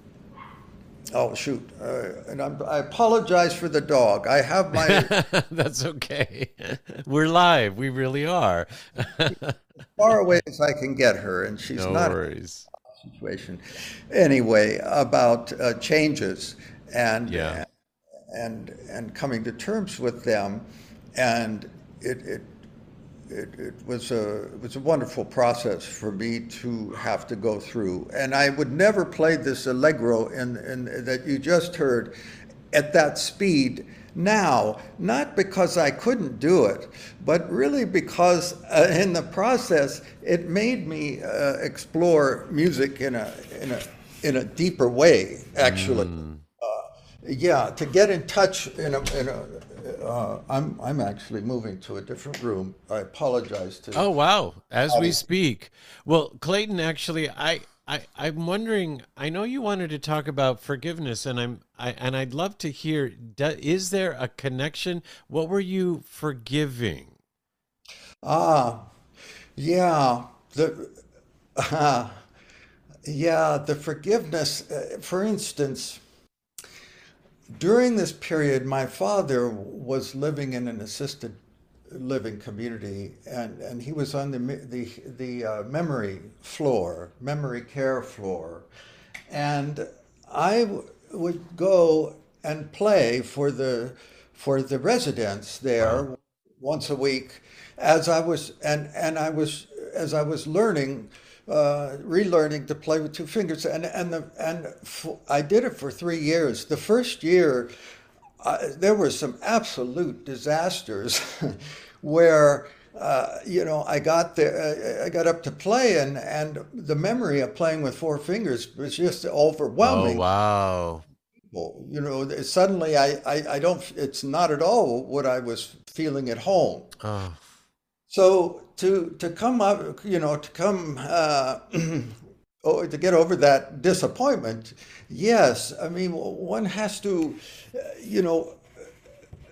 oh shoot, uh, and I'm, I apologize for the dog. I have my... That's okay. We're live. We really are. As far away as I can get her, and she's no not worries. in a situation. Anyway, about uh, changes and, yeah. and and coming to terms with them, and it it. It, it was a it was a wonderful process for me to have to go through, and I would never play this allegro in, in that you just heard at that speed now, not because I couldn't do it, but really because uh, in the process it made me uh, explore music in a in a in a deeper way. Actually, mm. uh, yeah, to get in touch in a in a. Uh, I'm I'm actually moving to a different room. I apologize to. Oh wow! As we speak, well, Clayton, actually, I I I'm wondering. I know you wanted to talk about forgiveness, and I'm I and I'd love to hear. Do, is there a connection? What were you forgiving? Ah, yeah, the uh, yeah the forgiveness. Uh, for instance. During this period, my father was living in an assisted living community, and, and he was on the the the uh, memory floor, memory care floor, and I w- would go and play for the for the residents there wow. once a week, as I was and and I was as I was learning. Uh, relearning to play with two fingers, and and the and f- I did it for three years. The first year, uh, there were some absolute disasters, where uh, you know I got there, I got up to play, and and the memory of playing with four fingers was just overwhelming. Oh wow! You know, suddenly I, I I don't. It's not at all what I was feeling at home. Oh. So to to come up, you know, to come uh, oh, to get over that disappointment, yes. I mean, one has to, you know,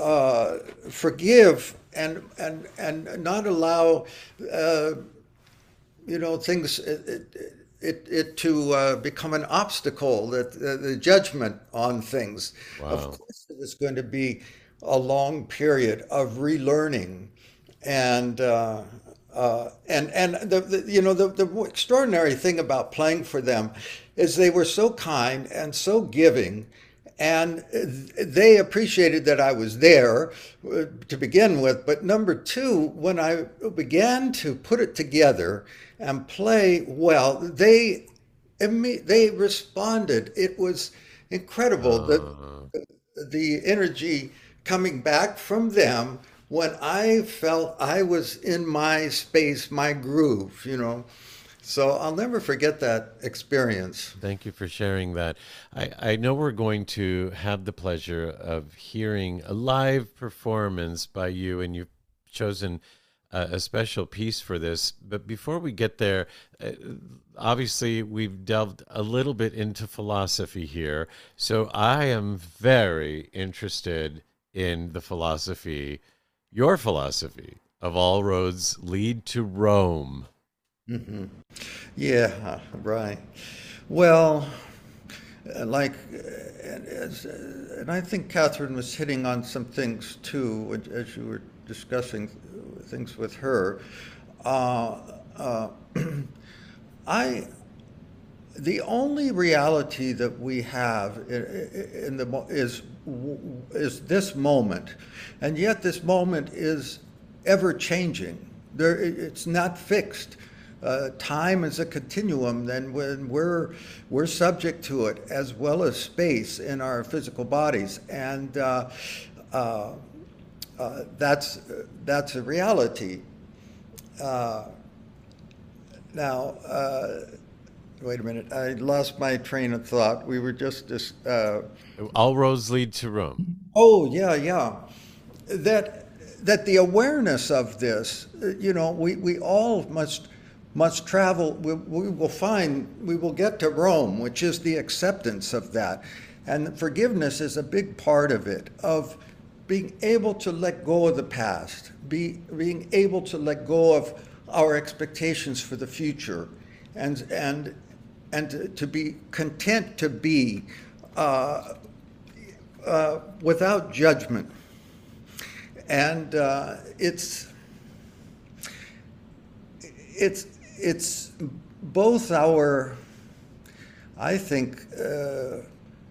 uh, forgive and and and not allow uh, you know things it, it, it to uh, become an obstacle, that uh, the judgment on things. Wow. Of course, it was going to be a long period of relearning, and uh, uh, and and the, the you know the, the extraordinary thing about playing for them is they were so kind and so giving. And they appreciated that I was there uh, to begin with. But number two, when I began to put it together and play well, they they responded. It was incredible, the, the energy coming back from them when I felt I was in my space, my groove, you know. So I'll never forget that experience. Thank you for sharing that. I, I know we're going to have the pleasure of hearing a live performance by you, and you've chosen uh, a special piece for this. But before we get there, uh, obviously we've delved a little bit into philosophy here. So I am very interested in the philosophy, your philosophy, of all roads lead to Rome. Mm-hmm. Yeah, right. Well, like, and, as, and I think Catherine was hitting on some things too, as you were discussing things with her. Uh, uh, I, the only reality that we have in, in the is is this moment, and yet this moment is ever changing. There, it's not fixed. Uh, time is a continuum, then when we're we're subject to it, as well as space in our physical bodies, and uh, uh, uh, that's that's a reality. Uh, now, uh, wait a minute, I lost my train of thought. We were just just. Uh, All roads lead to Rome. Oh yeah, yeah. That that the awareness of this, you know, we we all must. must travel, we, we will find, we will get to Rome, which is the acceptance of that. And forgiveness is a big part of it, of being able to let go of the past, be, being able to let go of our expectations for the future, and, and, and to, to be content to be uh, uh, without judgment. And uh, it's, it's, It's both our, I think, uh,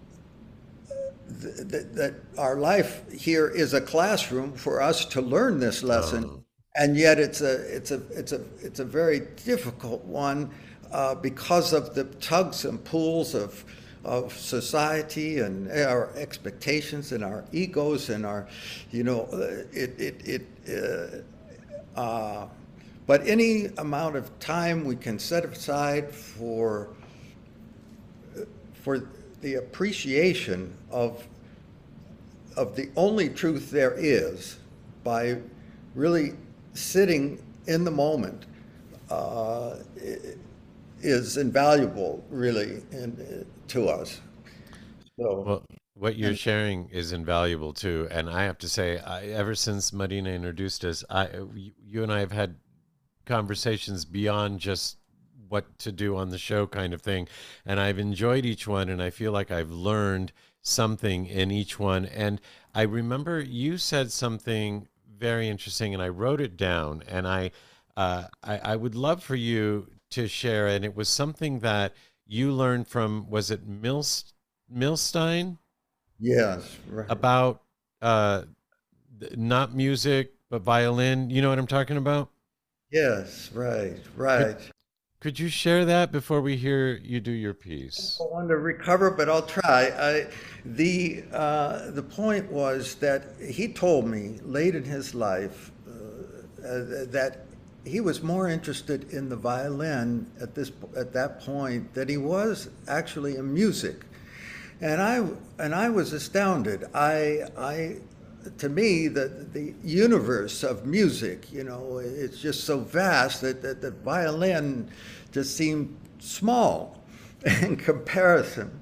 th- th- that our life here is a classroom for us to learn this lesson, oh. and yet it's a it's a it's a it's a very difficult one uh, because of the tugs and pulls of of society and our expectations and our egos and our, you know, it it it. Uh, uh, But any amount of time we can set aside for for the appreciation of of the only truth there is, by really sitting in the moment, uh, is invaluable, really, in, to us. So. Well, what you're sharing is invaluable too, and I have to say, I, ever since Marina introduced us, I, you and I have had conversations beyond just what to do on the show kind of thing, and I've enjoyed each one, and I feel like I've learned something in each one. And I remember you said something very interesting, and I wrote it down, and I uh, I, I would love for you to share. And it was something that you learned from, was it Milst Milstein? Yes, right. About uh, not music but violin. You know what I'm talking about? Yes, right, right. Could, could you share that before we hear you do your piece? I want to recover, but I'll try. I, the uh, the point was that he told me late in his life uh, uh, that he was more interested in the violin at this at that point than he was actually in music, and I and I was astounded. I I. To me, the the universe of music, you know, it's just so vast that, that the violin just seemed small in comparison.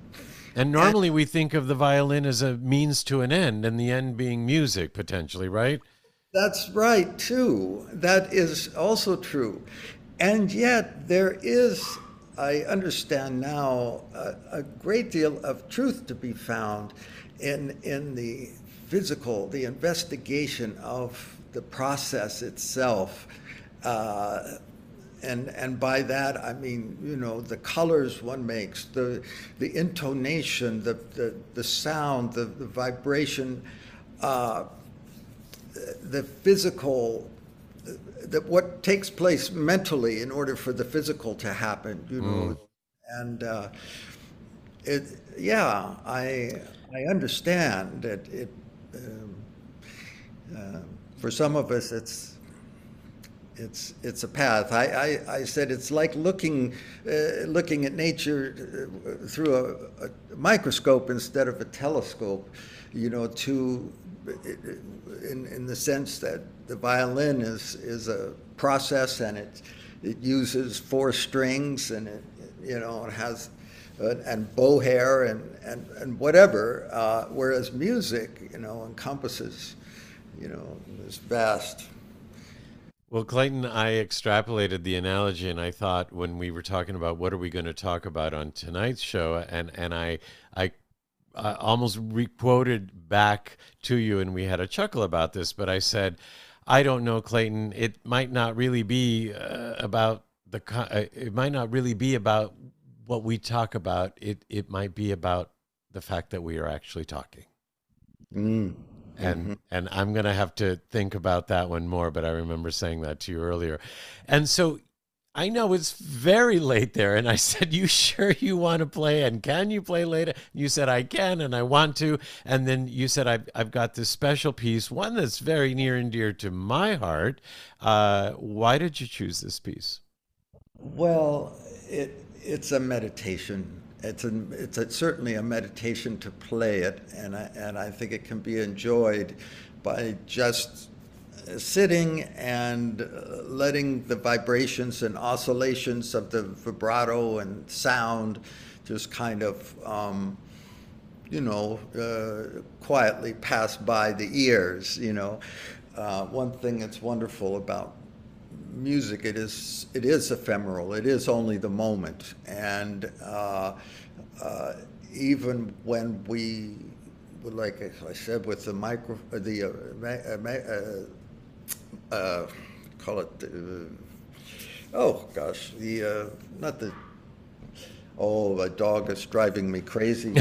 And normally we think of the violin as a means to an end, and the end being music, potentially, right? That's right, too. That is also true. And yet, there is, I understand now, a, a great deal of truth to be found in, in the physical, the investigation of the process itself. Uh, And and by that I mean, you know, the colors one makes, the the intonation, the the, the sound, the, the vibration, uh, the physical, that what takes place mentally in order for the physical to happen, you know, mm. and uh, it yeah, I I understand that it um, uh, for some of us it's. It's it's a path. I, I, I said it's like looking uh, looking at nature through a, a microscope instead of a telescope, you know, to in in the sense that the violin is is a process, and it it uses four strings, and it, you know, it has uh, and bow hair and and and whatever, uh, whereas music, you know, encompasses, you know, this vast. Well, Clayton, I extrapolated the analogy, and I thought when we were talking about what are we going to talk about on tonight's show, and, and I, I I almost re-quoted back to you, and we had a chuckle about this, but I said, I don't know, Clayton, it might not really be uh, about the, uh, it might not really be about what we talk about. It, it might be about the fact that we are actually talking. Mm. And mm-hmm. and I'm going to have to think about that one more, but I remember saying that to you earlier. And so I know it's very late there, and I said, you sure you want to play, and can you play later? You said, I can, and I want to. And then you said, I've, I've got this special piece, one that's very near and dear to my heart. Uh, why did you choose this piece? Well, it it's a meditation. It's a, it's a, certainly a meditation to play it, and I, and I think it can be enjoyed by just sitting and letting the vibrations and oscillations of the vibrato and sound just kind of, um, you know, uh, quietly pass by the ears, you know. Uh, one thing that's wonderful about music, it is it is ephemeral. It is only the moment, and uh, uh, even when we, like I said, with the micro, the uh, uh, uh, call it, uh, oh gosh, the uh, not the. Oh, a dog is driving me crazy.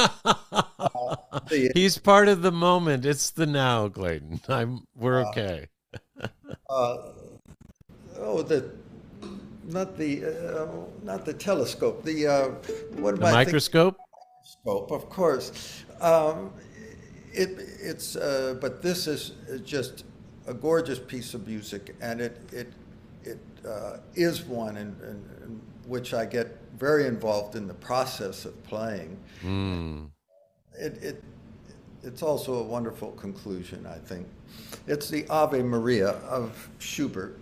uh, the, He's part of the moment. It's the now, Clayton. I'm. We're okay. uh, Oh, the not the uh, not the telescope. The uh, what am the I microscope? Microscope, of course. Um, it it's uh, but this is just a gorgeous piece of music, and it it it uh, is one in, in, in which I get very involved in the process of playing. Mm. It it it's also a wonderful conclusion, I think. It's the Ave Maria of Schubert.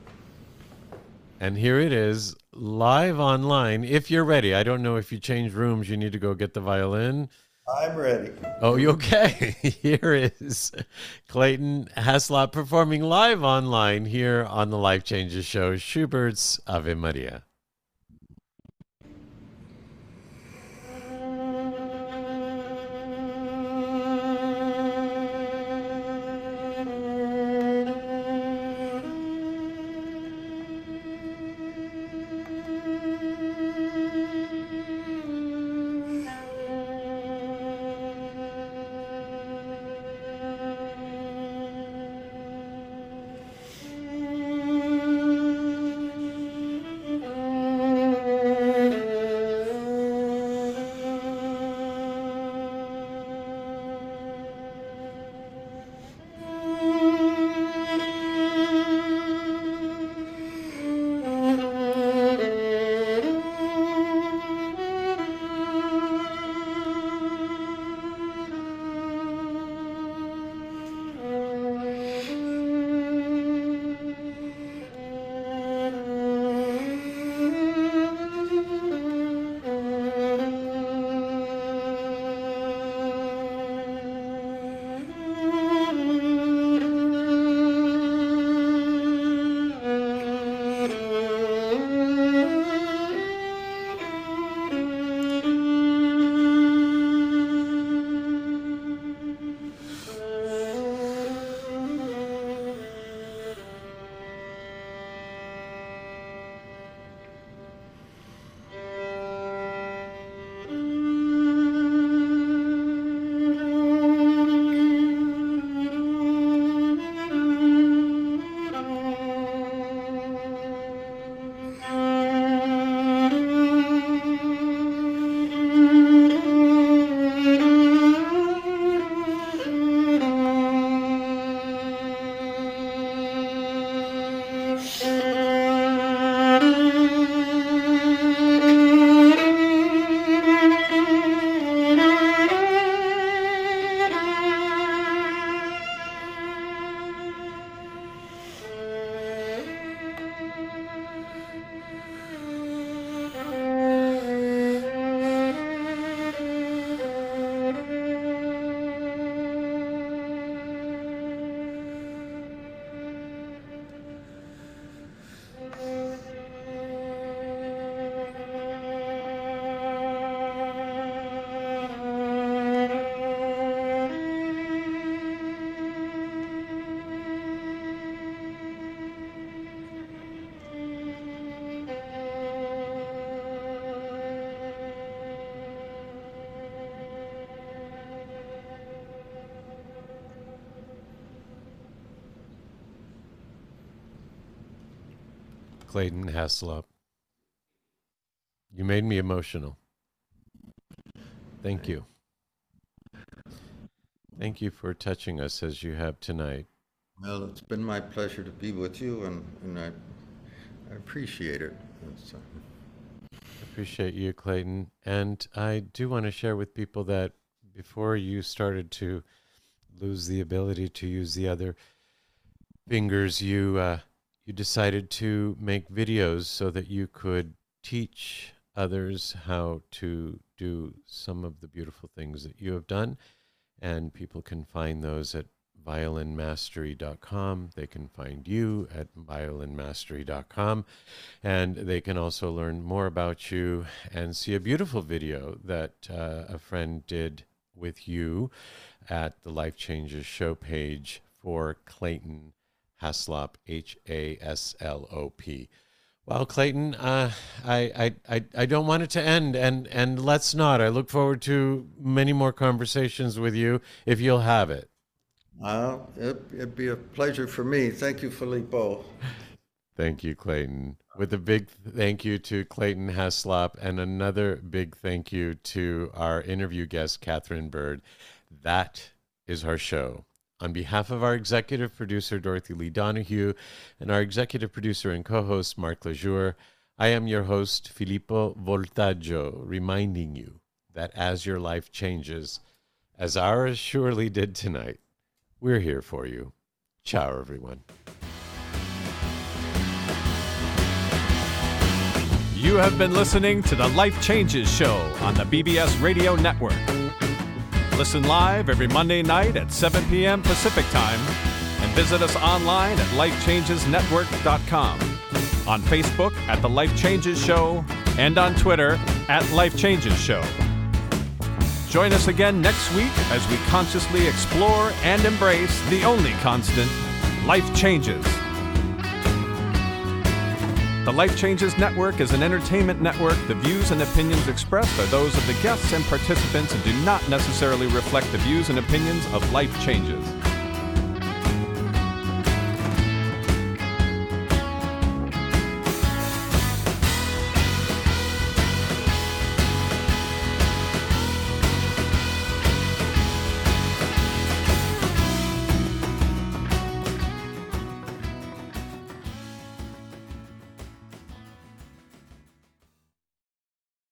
And here it is, live online. If you're ready, I don't know if you change rooms, you need to go get the violin. I'm ready. Oh, you okay? Here is Clayton Haslop performing live online here on the Life Changes Show, Schubert's Ave Maria. Clayton Haslop. You made me emotional. Thank you. Thank you for touching us as you have tonight. Well, it's been my pleasure to be with you, and, and I, I appreciate it. It's, uh, Appreciate you, Clayton. And I do want to share with people that before you started to lose the ability to use the other fingers, you uh, you decided to make videos so that you could teach others how to do some of the beautiful things that you have done. And people can find those at violin mastery dot com. They can find you at violin mastery dot com. And they can also learn more about you and see a beautiful video that uh, a friend did with you at the Life Changes show page for Clayton Haslop, H A S L O P. Well, Clayton, uh, I, I, I, I don't want it to end, and, and let's not. I look forward to many more conversations with you if you'll have it. Uh, it, it'd be a pleasure for me. Thank you, Filippo. Thank you, Clayton. With a big thank you to Clayton Haslop, and another big thank you to our interview guest, Catherine Bird. That is our show. On behalf of our executive producer, Dorothy Lee Donahue, and our executive producer and co-host, Mark Lejour, I am your host, Filippo Voltaggio, reminding you that as your life changes, as ours surely did tonight, we're here for you. Ciao, everyone. You have been listening to the Life Changes Show on the B B S Radio Network. Listen live every Monday night at seven p.m. Pacific Time and visit us online at life changes network dot com, on Facebook at The Life Changes Show, and on Twitter at Life Changes Show. Join us again next week as we consciously explore and embrace the only constant, life changes. The Life Changes Network is an entertainment network. The views and opinions expressed are those of the guests and participants and do not necessarily reflect the views and opinions of Life Changes.